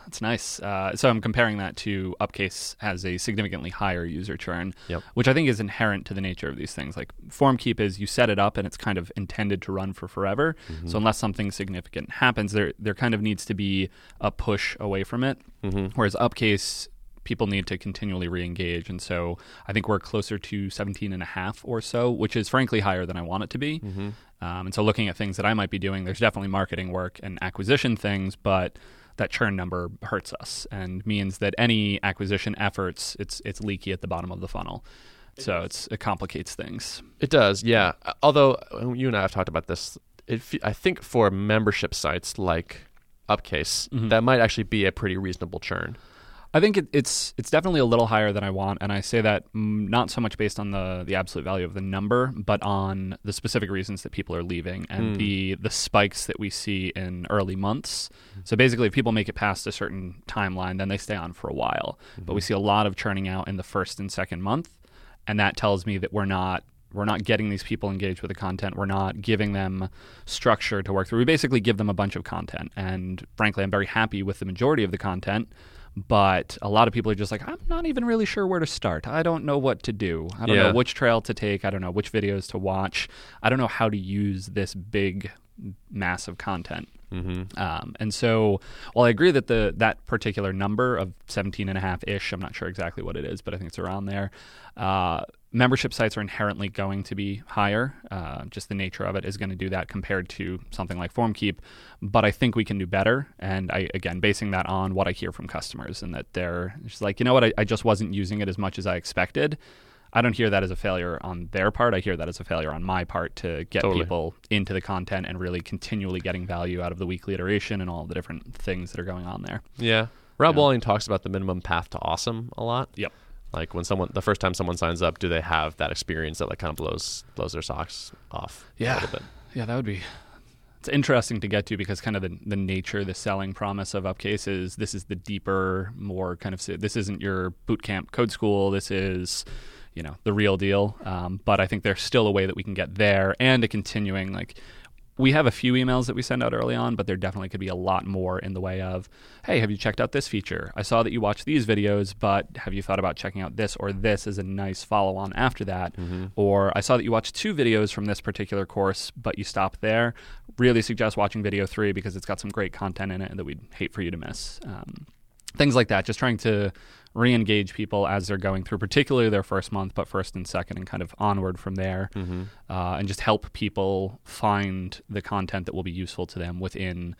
That's nice. Uh, so I'm comparing that to Upcase has a significantly higher user churn, Yep. which I think is inherent to the nature of these things. Like FormKeep is you set it up and it's kind of intended to run for forever. Mm-hmm. So unless something significant happens, there there kind of needs to be a push away from it. Mm-hmm. Whereas Upcase, people need to continually re-engage. And so I think we're closer to seventeen and a half or so, which is frankly higher than I want it to be. Mm-hmm. Um, and so looking at things that I might be doing, there's definitely marketing work and acquisition things, but that churn number hurts us and means that any acquisition efforts, it's it's leaky at the bottom of the funnel. So it's it complicates things. It does, yeah. Although uh, you and I have talked about this, it, fe- I think for membership sites like Upcase, Mhm. that might actually be a pretty reasonable churn. I think it, it's it's definitely a little higher than I want, and I say that mm, not so much based on the the absolute value of the number, but on the specific reasons that people are leaving and Mm. the the spikes that we see in early months. So basically, if people make it past a certain timeline, then they stay on for a while. But we see a lot of churning out in the first and second month, and that tells me that we're not we're not getting these people engaged with the content. We're not giving them structure to work through. We basically give them a bunch of content, and frankly, I'm very happy with the majority of the content. But a lot of people are just like, I'm not even really sure where to start. I don't know what to do. I don't Yeah. know which trail to take. I don't know which videos to watch. I don't know how to use this big mass of content. Mm-hmm. Um, and so while I agree that the that particular number of seventeen and a half ish, I'm not sure exactly what it is, but I think it's around there. Uh, membership sites are inherently going to be higher. Uh, just the nature of it is going to do that compared to something like FormKeep. But I think we can do better. And I, again, basing that on what I hear from customers and that they're just like, you know what, I, I just wasn't using it as much as I expected. I don't hear that as a failure on their part. I hear that as a failure on my part to get Totally. people into the content and really continually getting value out of the weekly iteration and all the different things that are going on there. Yeah. Rob Yeah. Walling talks about the minimum path to awesome a lot. Yep. Like when someone, the first time someone signs up, do they have that experience that like kind of blows blows their socks off Yeah. a little bit? Yeah, that would be. It's interesting to get to because kind of the, the nature, the selling promise of Upcase is this is the deeper, more kind of, this isn't your boot camp code school. This is, you know, the real deal. Um, but I think there's still a way that we can get there and a continuing, like, we have a few emails that we send out early on, but there definitely could be a lot more in the way of, hey, have you checked out this feature? I saw that you watched these videos, but have you thought about checking out this or this as a nice follow-on after that? Mm-hmm. Or I saw that you watched two videos from this particular course, but you stopped there. Really suggest watching video three because it's got some great content in it that we'd hate for you to miss. Um, things like that, just trying to re-engage people as they're going through, particularly their first month, but first and second, and kind of onward from there, Mm-hmm. uh, and just help people find the content that will be useful to them within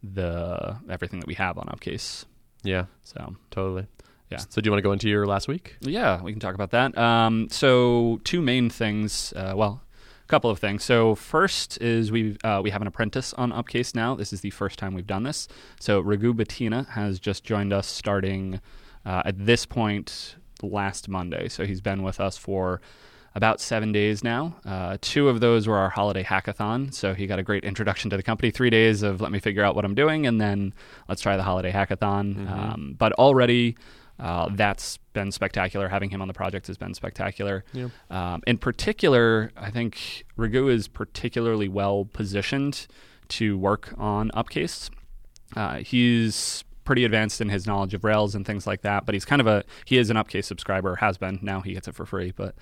the everything that we have on Upcase. Yeah, So totally. Yeah. So do you want to go into your last week? yeah, we can talk about that. Um, so two main things. Uh, well, a couple of things. So first is we uh, we have an apprentice on Upcase now. This is the first time we've done this. So Raghu Batina has just joined us starting uh, at this point last Monday. So he's been with us for about seven days now. Uh, two of those were our holiday hackathon. So he got a great introduction to the company. Three days of let me figure out what I'm doing, and then let's try the holiday hackathon. Mhm. Um, but already uh, that's been spectacular. Having him on the project has been spectacular. Yeah. Um, in particular, I think Raghu is particularly well positioned to work on Upcase. Uh, he's pretty advanced in his knowledge of Rails and things like that, but he's kind of a, he is an Upcase subscriber, has been, now he gets it for free, but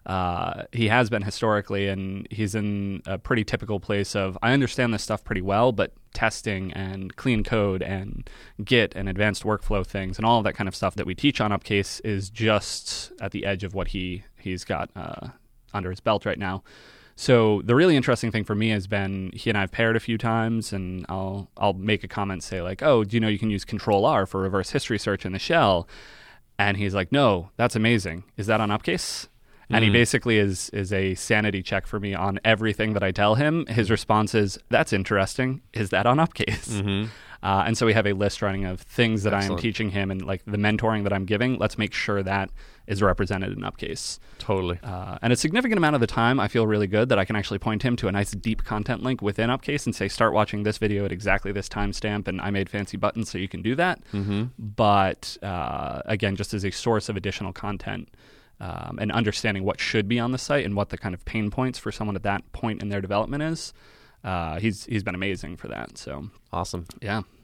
uh, he has been historically, and he's in a pretty typical place of, I understand this stuff pretty well, but testing and clean code and Git and advanced workflow things and all of that kind of stuff that we teach on Upcase is just at the edge of what he, he's got uh, under his belt right now. So the really interesting thing for me has been he and I have paired a few times, and I'll I'll make a comment, say like, oh, do you know you can use Control R for reverse history search in the shell? And he's like, no, that's amazing. Is that on Upcase? And he Mm. basically is is a sanity check for me on everything that I tell him. His response is, that's interesting. Is that on Upcase? Mm-hmm. Uh, and so we have a list running of things that I am Excellent. teaching him and like the mentoring that I'm giving. Let's make sure that is represented in Upcase. Totally. Uh, and a significant amount of the time, I feel really good that I can actually point him to a nice deep content link within Upcase and say, start watching this video at exactly this timestamp, and I made fancy buttons so you can do that. Mm-hmm. But uh, again, just as a source of additional content um, and understanding what should be on the site and what the kind of pain points for someone at that point in their development is, uh, he's he's been amazing for that. So Awesome. yeah,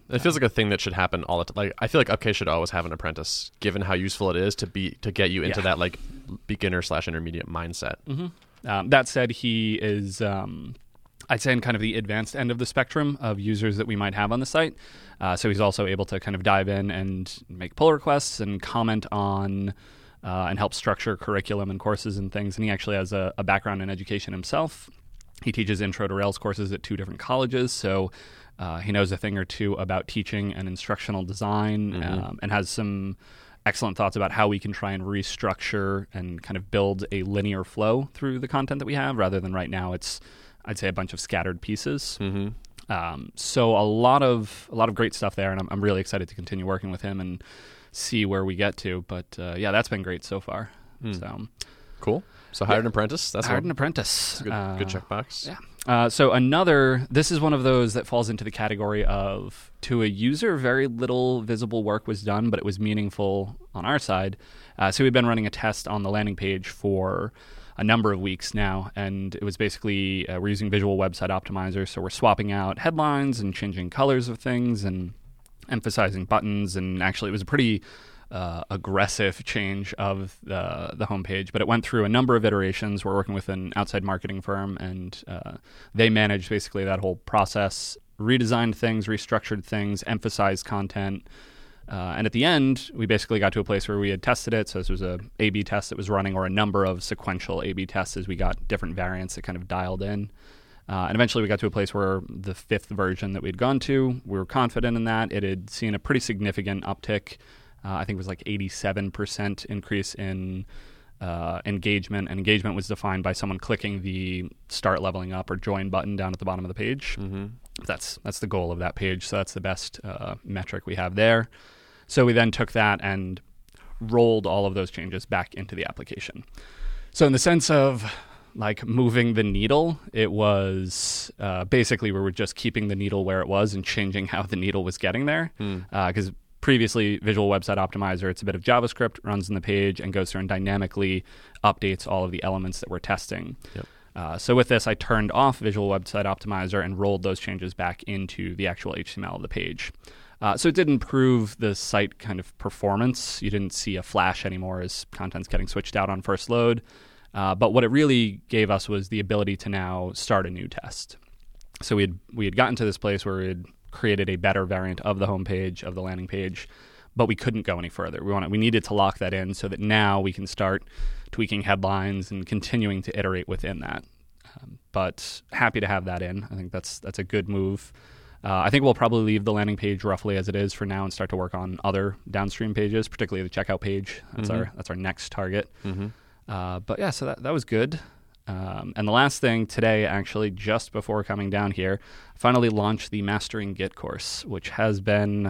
It feels like a thing that should happen all the time. Like, I feel like Upcase should always have an apprentice, given how useful it is to be to get you into Yeah. that like beginner slash intermediate mindset. Mm-hmm. Um, that said, he is, um, I'd say, in kind of the advanced end of the spectrum of users that we might have on the site. Uh, so he's also able to kind of dive in and make pull requests and comment on uh, and help structure curriculum and courses and things. And he actually has a, a background in education himself. He teaches Intro to Rails courses at two different colleges, so uh, he knows a thing or two about teaching and instructional design, Mm-hmm. um, and has some excellent thoughts about how we can try and restructure and kind of build a linear flow through the content that we have, rather than right now it's, I'd say, a bunch of scattered pieces. Mm-hmm. Um, so a lot of a lot of great stuff there, and I'm, I'm really excited to continue working with him and see where we get to. But uh, yeah, that's been great so far. Mm. So Cool. So hired an apprentice. That's hired one. an apprentice. That's a good, Uh, good checkbox. Yeah. Uh, so another, this is one of those that falls into the category of, to a user, very little visible work was done, but it was meaningful on our side. Uh, so we've been running a test on the landing page for a number of weeks now, and it was basically, uh, we're using Visual Website Optimizer, so we're swapping out headlines and changing colors of things and emphasizing buttons, and actually it was a pretty uh, aggressive change of the the homepage, but it went through a number of iterations. We're working with an outside marketing firm, and uh, they managed basically that whole process, redesigned things, restructured things, emphasized content. Uh, and at the end, we basically got to a place where we had tested it. So this was a A B test that was running, or a number of sequential A B tests as we got different variants that kind of dialed in. Uh, and eventually we got to a place where the fifth version that we'd gone to, we were confident in that. It had seen a pretty significant uptick. Uh, I think it was like eighty-seven percent increase in uh, engagement. And engagement was defined by someone clicking the start leveling up or join button down at the bottom of the page. Mm-hmm. That's that's the goal of that page. So that's the best uh, metric we have there. So we then took that and rolled all of those changes back into the application. So in the sense of like moving the needle, it was uh, basically we were just keeping the needle where it was and changing how the needle was getting there. Because Hmm. uh, previously, Visual Website Optimizer, it's a bit of JavaScript, runs in the page, and goes through and dynamically updates all of the elements that we're testing. Yep. Uh, so with this, I turned off Visual Website Optimizer and rolled those changes back into the actual H T M L of the page. Uh, so it did improve the site kind of performance. You didn't see a flash anymore as content's getting switched out on first load. Uh, but what it really gave us was the ability to now start a new test. So we had we had gotten to this place where we had created a better variant of the homepage, of the landing page, but we couldn't go any further. We wanted, we needed to lock that in so that now we can start tweaking headlines and continuing to iterate within that. Um, but happy to have that in. I think that's that's a good move. Uh, I think we'll probably leave the landing page roughly as it is for now and start to work on other downstream pages, particularly the checkout page. That's Mm-hmm. our that's our next target. Mm-hmm. Uh, but yeah, so that, that was good. Um, and the last thing today, actually, just before coming down here, finally launched the Mastering Git course, which has been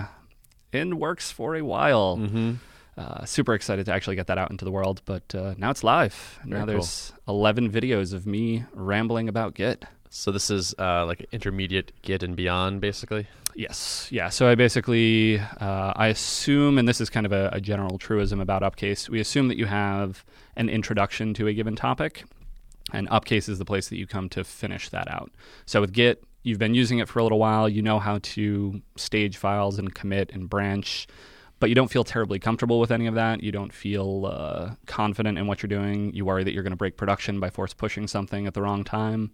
in works for a while. Mm-hmm. Uh, super excited to actually get that out into the world, but uh, now it's live. Very now there's eleven videos of me rambling about Git. So this is uh, like intermediate Git and beyond, basically. Yes. Yeah. So I basically, uh, I assume, and this is kind of a, a general truism about Upcase, we assume that you have an introduction to a given topic, and Upcase is the place that you come to finish that out. So with Git, you've been using it for a little while, you know how to stage files and commit and branch, but you don't feel terribly comfortable with any of that. You don't feel uh, confident in what you're doing. You worry that you're going to break production by force pushing something at the wrong time.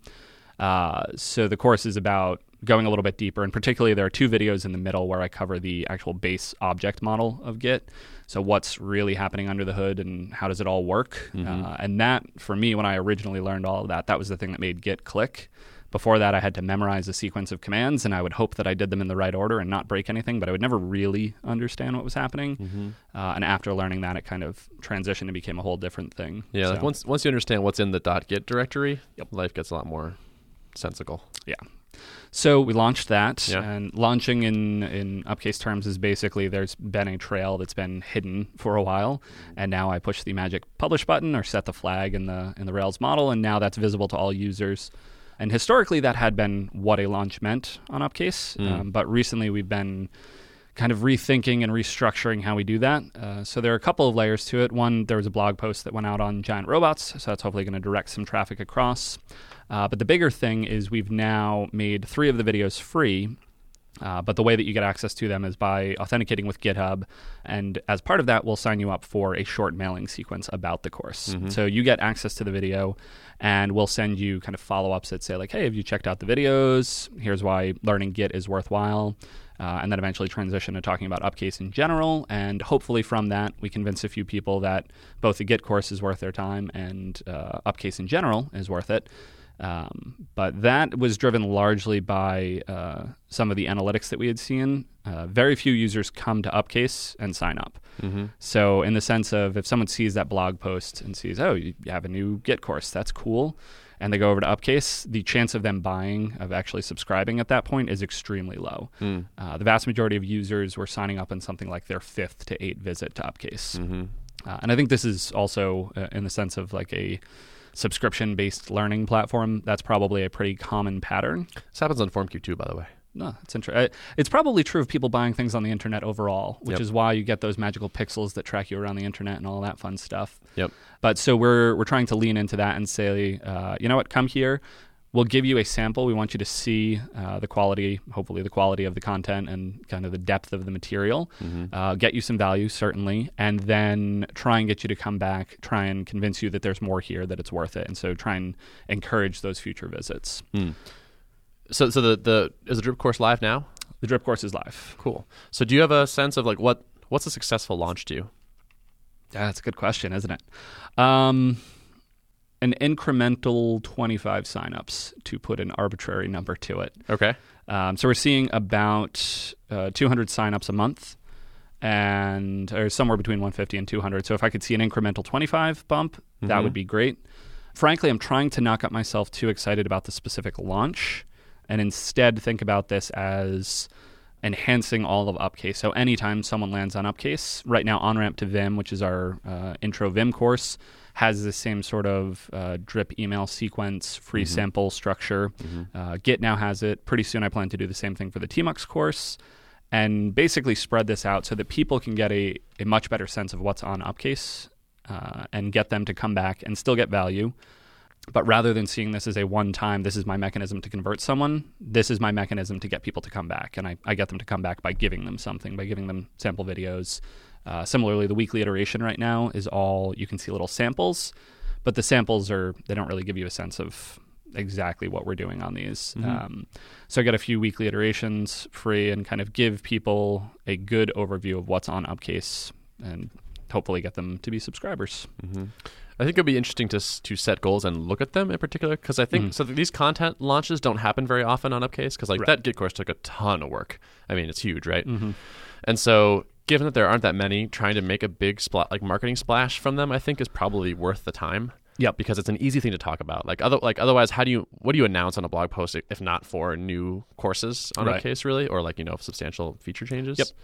Uh, so the course is about going a little bit deeper, and particularly there are two videos in the middle where I cover the actual base object model of Git. So what's really happening under the hood and how does it all work? Mm-hmm. Uh, and that, for me, when I originally learned all of that, that was the thing that made Git click. Before that, I had to memorize a sequence of commands, and I would hope that I did them in the right order and not break anything, but I would never really understand what was happening. Mm-hmm. Uh, and after learning that, it kind of transitioned and became a whole different thing. Yeah, So, like once once you understand what's in the .git directory, Yep. life gets a lot more sensical. yeah. So we launched that, Yeah. and launching in, in Upcase terms is basically there's been a trail that's been hidden for a while, and now I push the magic publish button or set the flag in the in the Rails model, and now that's visible to all users. And historically, that had been what a launch meant on Upcase, Mm. um, but recently we've been kind of rethinking and restructuring how we do that. Uh, so there are a couple of layers to it. One, there was a blog post that went out on Giant Robots, so that's hopefully going to direct some traffic across. Uh, but the bigger thing is we've now made three of the videos free, Uh, but the way that you get access to them is by authenticating with GitHub. And as part of that, we'll sign you up for a short mailing sequence about the course. Mm-hmm. So you get access to the video, and we'll send you kind of follow-ups that say, like, hey, have you checked out the videos? Here's why learning Git is worthwhile. Uh, and then eventually transition to talking about Upcase in general. And hopefully from that, we convince a few people that both the Git course is worth their time and uh, Upcase in general is worth it. Um, but that was driven largely by uh, some of the analytics that we had seen. Uh, very few users come to Upcase and sign up. Mm-hmm. So in the sense of if someone sees that blog post and sees, oh, you have a new Git course, that's cool, and they go over to Upcase, the chance of them buying, of actually subscribing at that point is extremely low. Mm. Uh, the vast majority of users were signing up on something like their fifth to eighth visit to Upcase. Mm-hmm. Uh, and I think this is also uh, in the sense of like a subscription-based learning platform. That's probably a pretty common pattern. This happens on FormCube too, by the way. No, it's interesting. It's probably true of people buying things on the internet overall, which yep. is why you get those magical pixels that track you around the internet and all that fun stuff. Yep. But so we're we're trying to lean into that and say, uh, you know what, come here. We'll give you a sample. We want you to see uh, the quality, hopefully the quality of the content and kind of the depth of the material, mm-hmm. uh, get you some value, certainly, and then try and get you to come back, try and convince you that there's more here, that it's worth it. And so try and encourage those future visits. Mm. So so the, the is the Drip course live now? The Drip course is live. Cool. So do you have a sense of like what what's a successful launch to you? Yeah, that's a good question, isn't it? Um... An incremental twenty-five signups, to put an arbitrary number to it. Okay. Um, so we're seeing about uh, two hundred signups a month, and or somewhere between one hundred fifty and two hundred. So if I could see an incremental twenty-five bump, mm-hmm. that would be great. Frankly, I'm trying to not get myself too excited about the specific launch, and instead think about this as enhancing all of Upcase. So anytime someone lands on Upcase, right now OnRamp to Vim, which is our uh, intro Vim course, has the same sort of uh, drip email sequence, free mm-hmm. sample structure. Mm-hmm. Uh, Git now has it. Pretty soon I plan to do the same thing for the Tmux course and basically spread this out so that people can get a, a much better sense of what's on Upcase uh, and get them to come back and still get value. But rather than seeing this as a one-time, this is my mechanism to convert someone, this is my mechanism to get people to come back. And I, I get them to come back by giving them something, by giving them sample videos. Uh, similarly, the weekly iteration right now is all, you can see little samples, but the samples are, they don't really give you a sense of exactly what we're doing on these. Mm-hmm. Um, so I got a few weekly iterations free and kind of give people a good overview of what's on Upcase and hopefully get them to be subscribers. Mm-hmm. I think it'd be interesting to to set goals and look at them in particular, because I think mm-hmm. so these content launches don't happen very often on Upcase, because like right. that Git course took a ton of work. I mean, it's huge, right? Mm-hmm. And so given that there aren't that many, trying to make a big splat, like marketing splash from them, I think is probably worth the time. Yep. Because it's an easy thing to talk about. Like other, like otherwise, how do you what do you announce on a blog post if not for new courses on right. Upcase, really, or like you know substantial feature changes? Yep.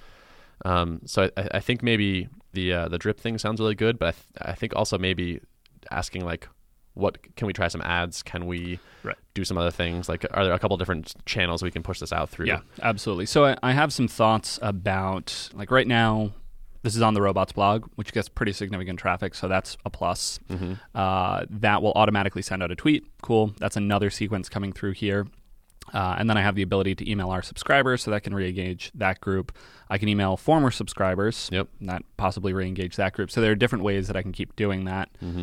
Um, so I, I think maybe the uh, the drip thing sounds really good, but I, th- I think also maybe asking like, what can we try some ads? Can we right. do some other things? Like, are there a couple different channels we can push this out through? Yeah, absolutely. So I, I have some thoughts about, like right now, this is on the Robots blog, which gets pretty significant traffic, so that's a plus. Mm-hmm. Uh, that will automatically send out a tweet. Cool. That's another sequence coming through here. Uh, and then I have the ability to email our subscribers, so that can re-engage that group. I can email former subscribers, yep. and that possibly re-engage that group. So there are different ways that I can keep doing that. Mm-hmm.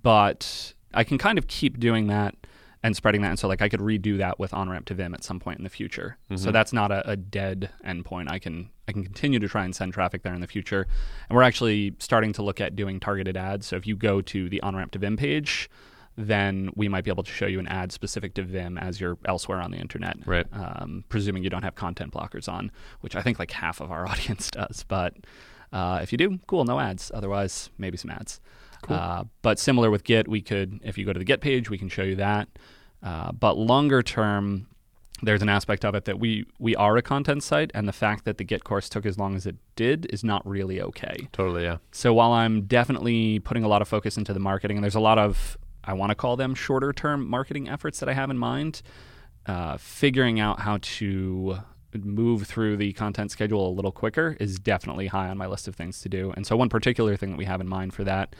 But I can kind of keep doing that and spreading that. And so like I could redo that with OnRamp to Vim at some point in the future. Mm-hmm. So that's not a, a dead endpoint. I can I can continue to try and send traffic there in the future. And we're actually starting to look at doing targeted ads. So if you go to the OnRamp to Vim page, then we might be able to show you an ad specific to Vim as you're elsewhere on the internet. Right. Um, presuming you don't have content blockers on, which I think like half of our audience does. But uh, if you do, cool, no ads. Otherwise, maybe some ads. Cool. Uh, but similar with Git, we could, if you go to the Git page, we can show you that. Uh, but longer term, there's an aspect of it that we we are a content site, and the fact that the Git course took as long as it did is not really okay. Totally, yeah. So while I'm definitely putting a lot of focus into the marketing, and there's a lot of, I want to call them shorter term marketing efforts that I have in mind, uh, figuring out how to move through the content schedule a little quicker is definitely high on my list of things to do. And so one particular thing that we have in mind for that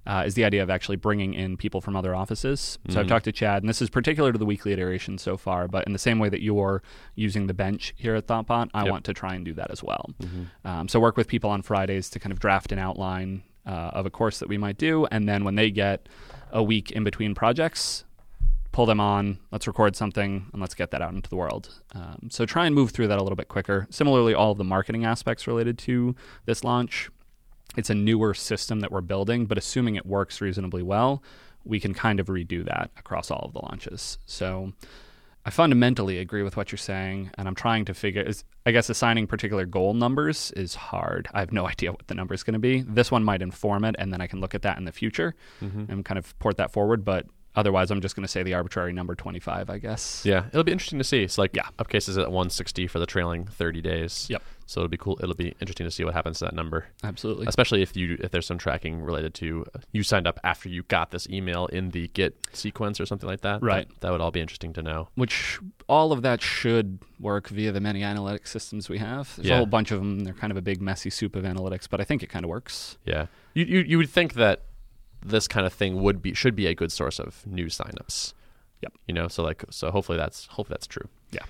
uh, is the idea of actually bringing in people from other offices. So Mm-hmm. I've talked to Chad, and this is particular to the weekly iteration so far, but in the same way that you're using the bench here at ThoughtBot, I Yep. want to try and do that as well. Um, so work with people on Fridays to kind of draft an outline uh, of a course that we might do, and then when they get a week in between projects, pull them on, let's record something, and let's get that out into the world. Um, so try and move through that a little bit quicker. Similarly, all of the marketing aspects related to this launch, it's a newer system that we're building, but assuming it works reasonably well, we can kind of redo that across all of the launches. So I fundamentally agree with what you're saying, and I'm trying to figure, is, I guess assigning particular goal numbers is hard. I have no idea what the number is going to be. This one might inform it, and then I can look at that in the future Mm-hmm. and kind of port that forward, but otherwise, I'm just going to say the arbitrary number twenty-five, I guess. Yeah, it'll be interesting to see. It's like Yeah. Upcase is at one sixty for the trailing thirty days. Yep. So it'll be cool. It'll be interesting to see what happens to that number, Absolutely. especially if you if there's some tracking related to uh, you signed up after you got this email in the Git sequence or something like that. Right. That, that would all be interesting to know. Which all of that should work via the many analytics systems we have. There's Yeah. a whole bunch of them. They're kind of a big messy soup of analytics, but I think it kind of works. Yeah. You you you would think that this kind of thing would be should be a good source of new signups. Yep. You know, so like so hopefully that's hopefully that's true. Yeah.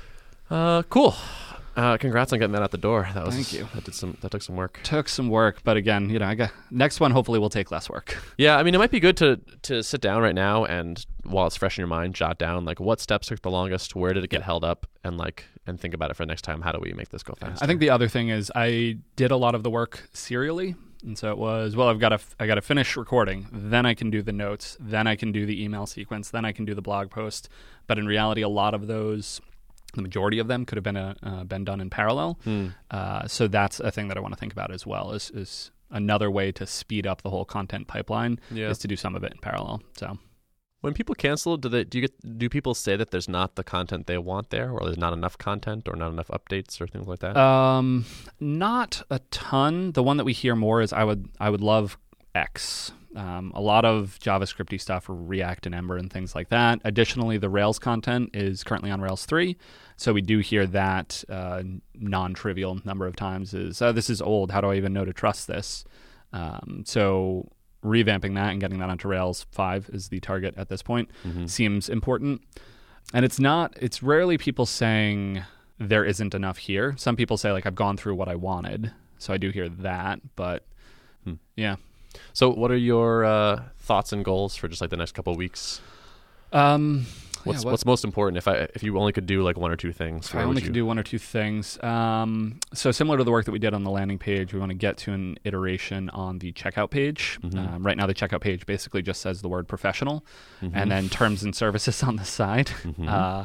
Uh, cool. Uh, congrats on getting that out the door. That was Thank you. That did some that took some work. Took some work, but again, you know, I got next one hopefully will take less work. Yeah, I mean, it might be good to to sit down right now and while it's fresh in your mind, jot down like what steps took the longest, where did it get Yeah. held up, and like and think about it for next time. How do we make this go faster? I think the other thing is I did a lot of the work serially. And so it was, well, I've got to, I got to finish recording, then I can do the notes, then I can do the email sequence, then I can do the blog post. But in reality, a lot of those, the majority of them could have been a, uh, been done in parallel. Hmm. Uh, so that's a thing that I want to think about as well. Is is another way to speed up the whole content pipeline Yeah. is to do some of it in parallel. So When people cancel, do they do you get do people say that there's not the content they want there, or there's not enough content, or not enough updates, or things like that? um, not a ton. The one that we hear more is I would I would love X. Um, a lot of JavaScripty stuff, React and Ember and things like that. Additionally, the Rails content is currently on Rails three. So we do hear that uh, non-trivial number of times is, oh, this is old. How do I even know to trust this? Um, so revamping that and getting that onto Rails five is the target at this point. Mm-hmm. Seems important. And it's not, it's rarely people saying there isn't enough here. Some people say, like, I've gone through what I wanted. So I do hear that. But Hmm. yeah. So, what are your uh, thoughts and goals for just like the next couple of weeks? Um, What's yeah, what- what's most important? If I if you only could do like one or two things, If where I would only you- could do one or two things. Um, so similar to the work that we did on the landing page, we want to get to an iteration on the checkout page. Mhm. Um, right now, the checkout page basically just says the word professional Mhm. and then terms and services on the side. Mhm. Uh,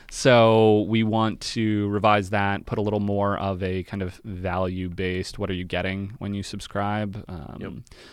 so we want to revise that, put a little more of a kind of value-based, what are you getting when you subscribe? Um, Yep.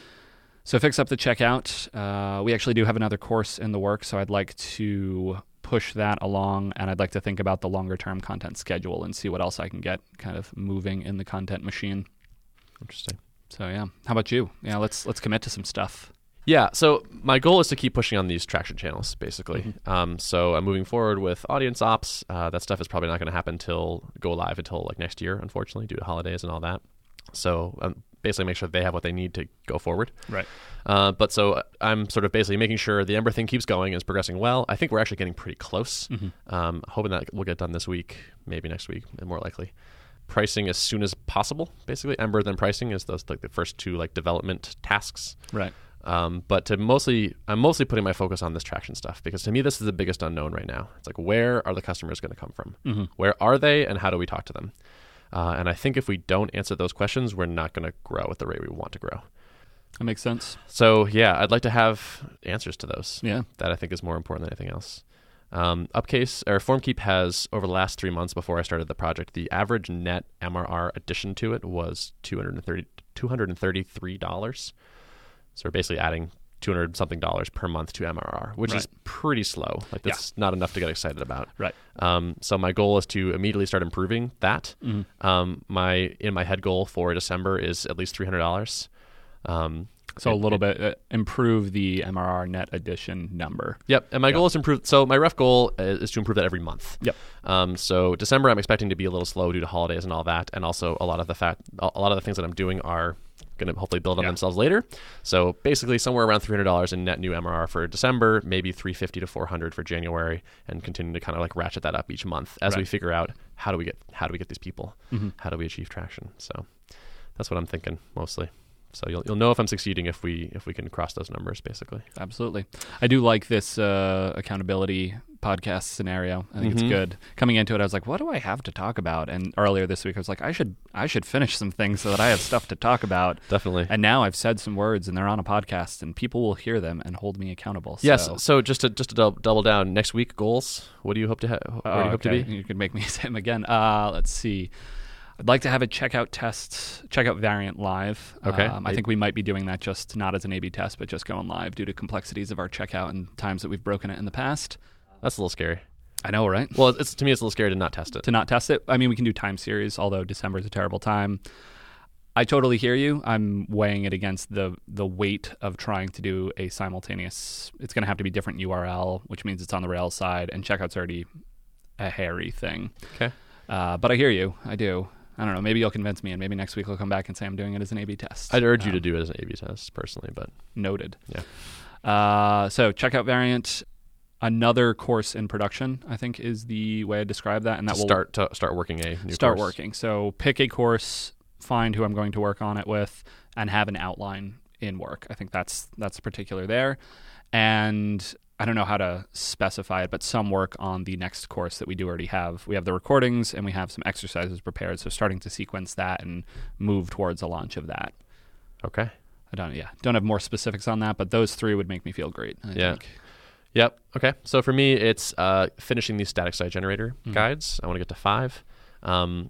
So fix up the checkout. Uh, we actually do have another course in the works, so I'd like to push that along, and I'd like to think about the longer-term content schedule and see what else I can get kind of moving in the content machine. Interesting. So yeah, how about you? Yeah, let's let's commit to some stuff. Yeah, so my goal is to keep pushing on these traction channels, basically. Mm-hmm. Um, so I'm moving forward with audience ops. Uh, that stuff is probably not going to happen until go live until like next year, unfortunately, due to holidays and all that. So um, basically, make sure they have what they need to go forward. Right. Uh, but so I'm sort of basically making sure the Ember thing keeps going and is progressing well. I think we're actually getting pretty close. Mm-hmm. Um, hoping that we'll get done this week, maybe next week, and more likely. Pricing as soon as possible, basically. Ember then pricing is those like the first two like development tasks. Right. Um, but to mostly, I'm mostly putting my focus on this traction stuff because to me this is the biggest unknown right now. It's like where are the customers going to come from? Mm-hmm. Where are they, and how do we talk to them? Uh, and I think if we don't answer those questions, we're not going to grow at the rate we want to grow. That makes sense. So yeah, I'd like to have answers to those. Yeah. That I think is more important than anything else. Um, Upcase or FormKeep has over the last three months before I started the project, the average net M R R addition to it was two hundred thirty, two hundred thirty-three dollars. So we're basically adding two hundred something dollars per month to M R R, which Right. is pretty slow. Like that's not enough to get excited about. Right. Um, so my goal is to immediately start improving that. Mm-hmm. Um, my in my head goal for December is at least three hundred dollars. Um, So a it- little it- bit uh, improve the M R R net addition number. Yep, and my Yep. goal is to improve. So my rough goal is, is to improve that every month. Yep. Um, so December, I'm expecting to be a little slow due to holidays and all that, and also a lot of the fact, a lot of the things that I'm doing are going to hopefully build on Yeah. themselves later. So basically somewhere around three hundred dollars in net new M R R for December, maybe three hundred fifty to four hundred for January, and continue to kind of like ratchet that up each month as Right. we figure out how do we get how do we get these people, Mhm. how do we achieve traction. So that's what I'm thinking mostly. So you'll you'll know if I'm succeeding if we if we can cross those numbers basically. Absolutely. I do like this uh, accountability podcast scenario. I think Mhm. it's good. Coming into it, I was like, what do I have to talk about? And earlier this week, I was like, I should I should finish some things so that I have stuff to talk about. Definitely. And now I've said some words, and they're on a podcast, and people will hear them and hold me accountable. So. Yes. So just to just to dou- double down, next week goals. What do you hope to ha- where Oh, do you hope okay. to be? You could make me say them again. Uh, let's see. I'd like to have a checkout test, checkout variant live. Okay. Um, I think we might be doing that just not as an A B test, but just going live due to complexities of our checkout and times that we've broken it in the past. That's a little scary. I know, right? Well, it's to me it's a little scary to not test it. To not test it. I mean, we can do time series, although December is a terrible time. I totally hear you. I'm weighing it against the the weight of trying to do a simultaneous. It's going to have to be different U R L, which means it's on the Rails side, and checkout's already a hairy thing. Okay. Uh, but I hear you. I do. I don't know. Maybe you'll convince me, and maybe next week we'll come back and say I'm doing it as an A B test. I'd urge you Um, to do it as an A B test personally, but Noted. yeah. Uh, so checkout variant, another course in production, I think is the way I describe that, and that To will start to start working a new start course. working. So pick a course, find who I'm going to work on it with, and have an outline in work. I think that's that's particular there. And I don't know how to specify it, but some work on the next course that we do already have. We have the recordings and we have some exercises prepared. So starting to sequence that and move towards a launch of that. Okay. I don't, yeah, don't have more specifics on that, but those three would make me feel great. I Yeah. think. Yep. Okay. So for me, it's uh, finishing these static site generator Mhm. guides. I want to get to five. Um,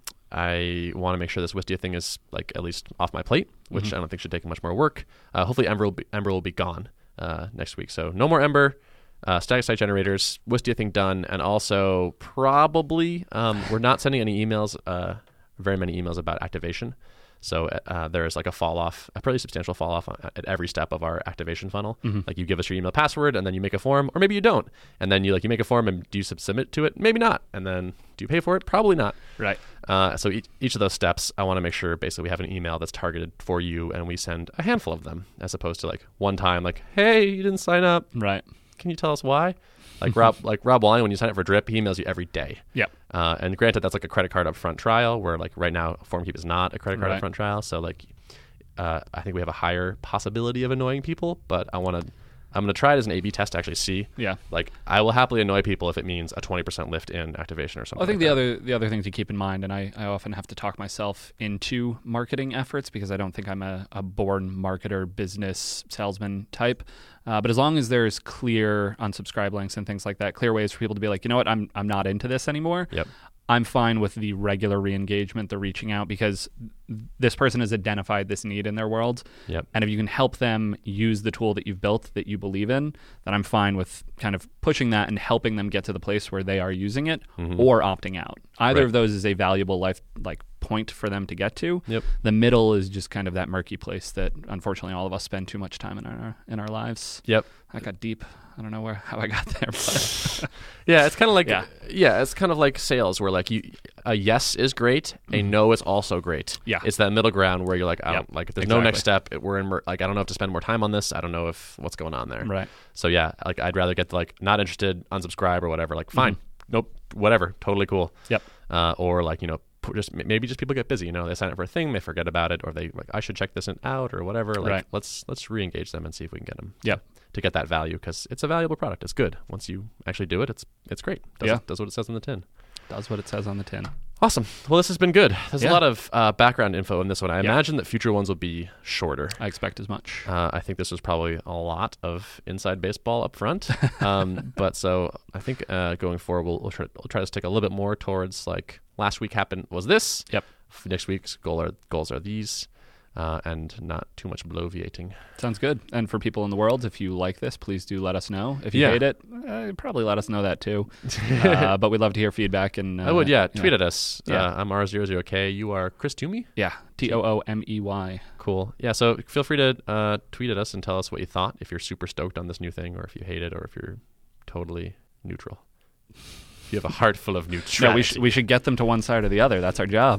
I want to make sure this Wistia thing is like at least off my plate, which Mhm. I don't think should take much more work. Uh, hopefully, Ember will be, Ember will be gone uh, next week. So no more Ember. Uh, static site generators, Wistia thing done, and also probably um, we're not sending any emails, uh, very many emails about activation. So uh, there is like a fall off, a pretty substantial fall off at every step of our activation funnel. Mhm. Like you give us your email password, and then you make a form, or maybe you don't, and then you like you make a form, and do you sub- submit to it? Maybe not, and then do you pay for it? Probably not. Right. Uh, so each, each of those steps, I want to make sure basically we have an email that's targeted for you, and we send a handful of them, as opposed to like one time, like, hey, you didn't sign up. Right. Can you tell us why? Like Rob, like Rob Wine, when you sign up for Drip, he emails you every day. Yep. Uh, and granted, that's like a credit card upfront trial, where like right now, FormKeep is not a credit card Right. upfront trial. So like, uh, I think we have a higher possibility of annoying people. But I want to, I'm going to try it as an A B test to actually see. Yeah. Like, I will happily annoy people if it means a twenty percent lift in activation or something. I think like the that. other the other thing to keep in mind, and I, I often have to talk myself into marketing efforts because I don't think I'm a, a born marketer, business salesman type. Uh, but as long as there's clear unsubscribe links and things like that, clear ways for people to be like, you know what, I'm I'm not into this anymore. Yep. I'm fine with the regular re-engagement, the reaching out, because this person has identified this need in their world. Yep. And if you can help them use the tool that you've built that you believe in, then I'm fine with kind of pushing that and helping them get to the place where they are using it Mhm. or opting out. Either Right. of those is a valuable life like point for them to get to. Yep. The middle is just kind of that murky place that unfortunately all of us spend too much time in our in our lives. Yep. That got deep. I don't know where how I got there, but Yeah, it's kind of like Yeah. yeah. it's kind of like sales, where like you a yes is great, a no is also great. Mm-hmm. Yeah. It's that middle ground where you're like, I Yep. don't like. If there's no Exactly. next step, it- we're in. mer- Like, I don't know if to spend more time on this. I don't know if what's going on there. right. So yeah, like I'd rather get to, like not interested, unsubscribe or whatever. Like fine, nope, whatever, totally cool. Mm-hmm. Yep. Uh, or like you know, pu- just maybe just people get busy. You know, they sign up for a thing, they forget about it, or they like I should check this in- out or whatever. Like Right. let's let's re-engage them and see if we can get them. Yep. To get that value, because it's a valuable product. It's good. Once you actually do it, it's it's great. Does, Yeah. does what it says on the tin. Does what it says on the tin. Awesome. Well, this has been good. There's Yeah. a lot of uh, background info in this one. I Yeah. imagine that future ones will be shorter. I expect as much. Uh, I think this was probably a lot of inside baseball up front. Um, but so I think uh, going forward, we'll, we'll, try, we'll try to stick a little bit more towards like last week happened was this. Yep. F- Next week's goal are, goals are these. Uh, and not too much bloviating. Sounds good. And for people in the world, if you like this, please do let us know. If you Yeah. hate it, uh, probably let us know that too. uh, but we'd love to hear feedback. And uh, I would, yeah. Tweet at us. Yeah. Uh, I'm R zero zero K. You are Chris Toomey. Yeah, T O O M E Y. Cool. Yeah, so feel free to uh, tweet at us and tell us what you thought, if you're super stoked on this new thing, or if you hate it, or if you're totally neutral. If you have a heart full of neutrality. Yeah, we, sh- we should get them to one side or the other. That's our job.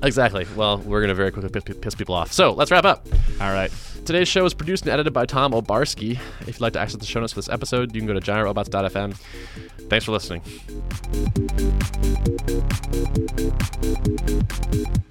Exactly. Well, we're going to very quickly piss, piss people off. So let's wrap up. All right. Today's show is produced and edited by Tom Obarski. If you'd like to access the show notes for this episode, you can go to giant robots dot f m. Thanks for listening.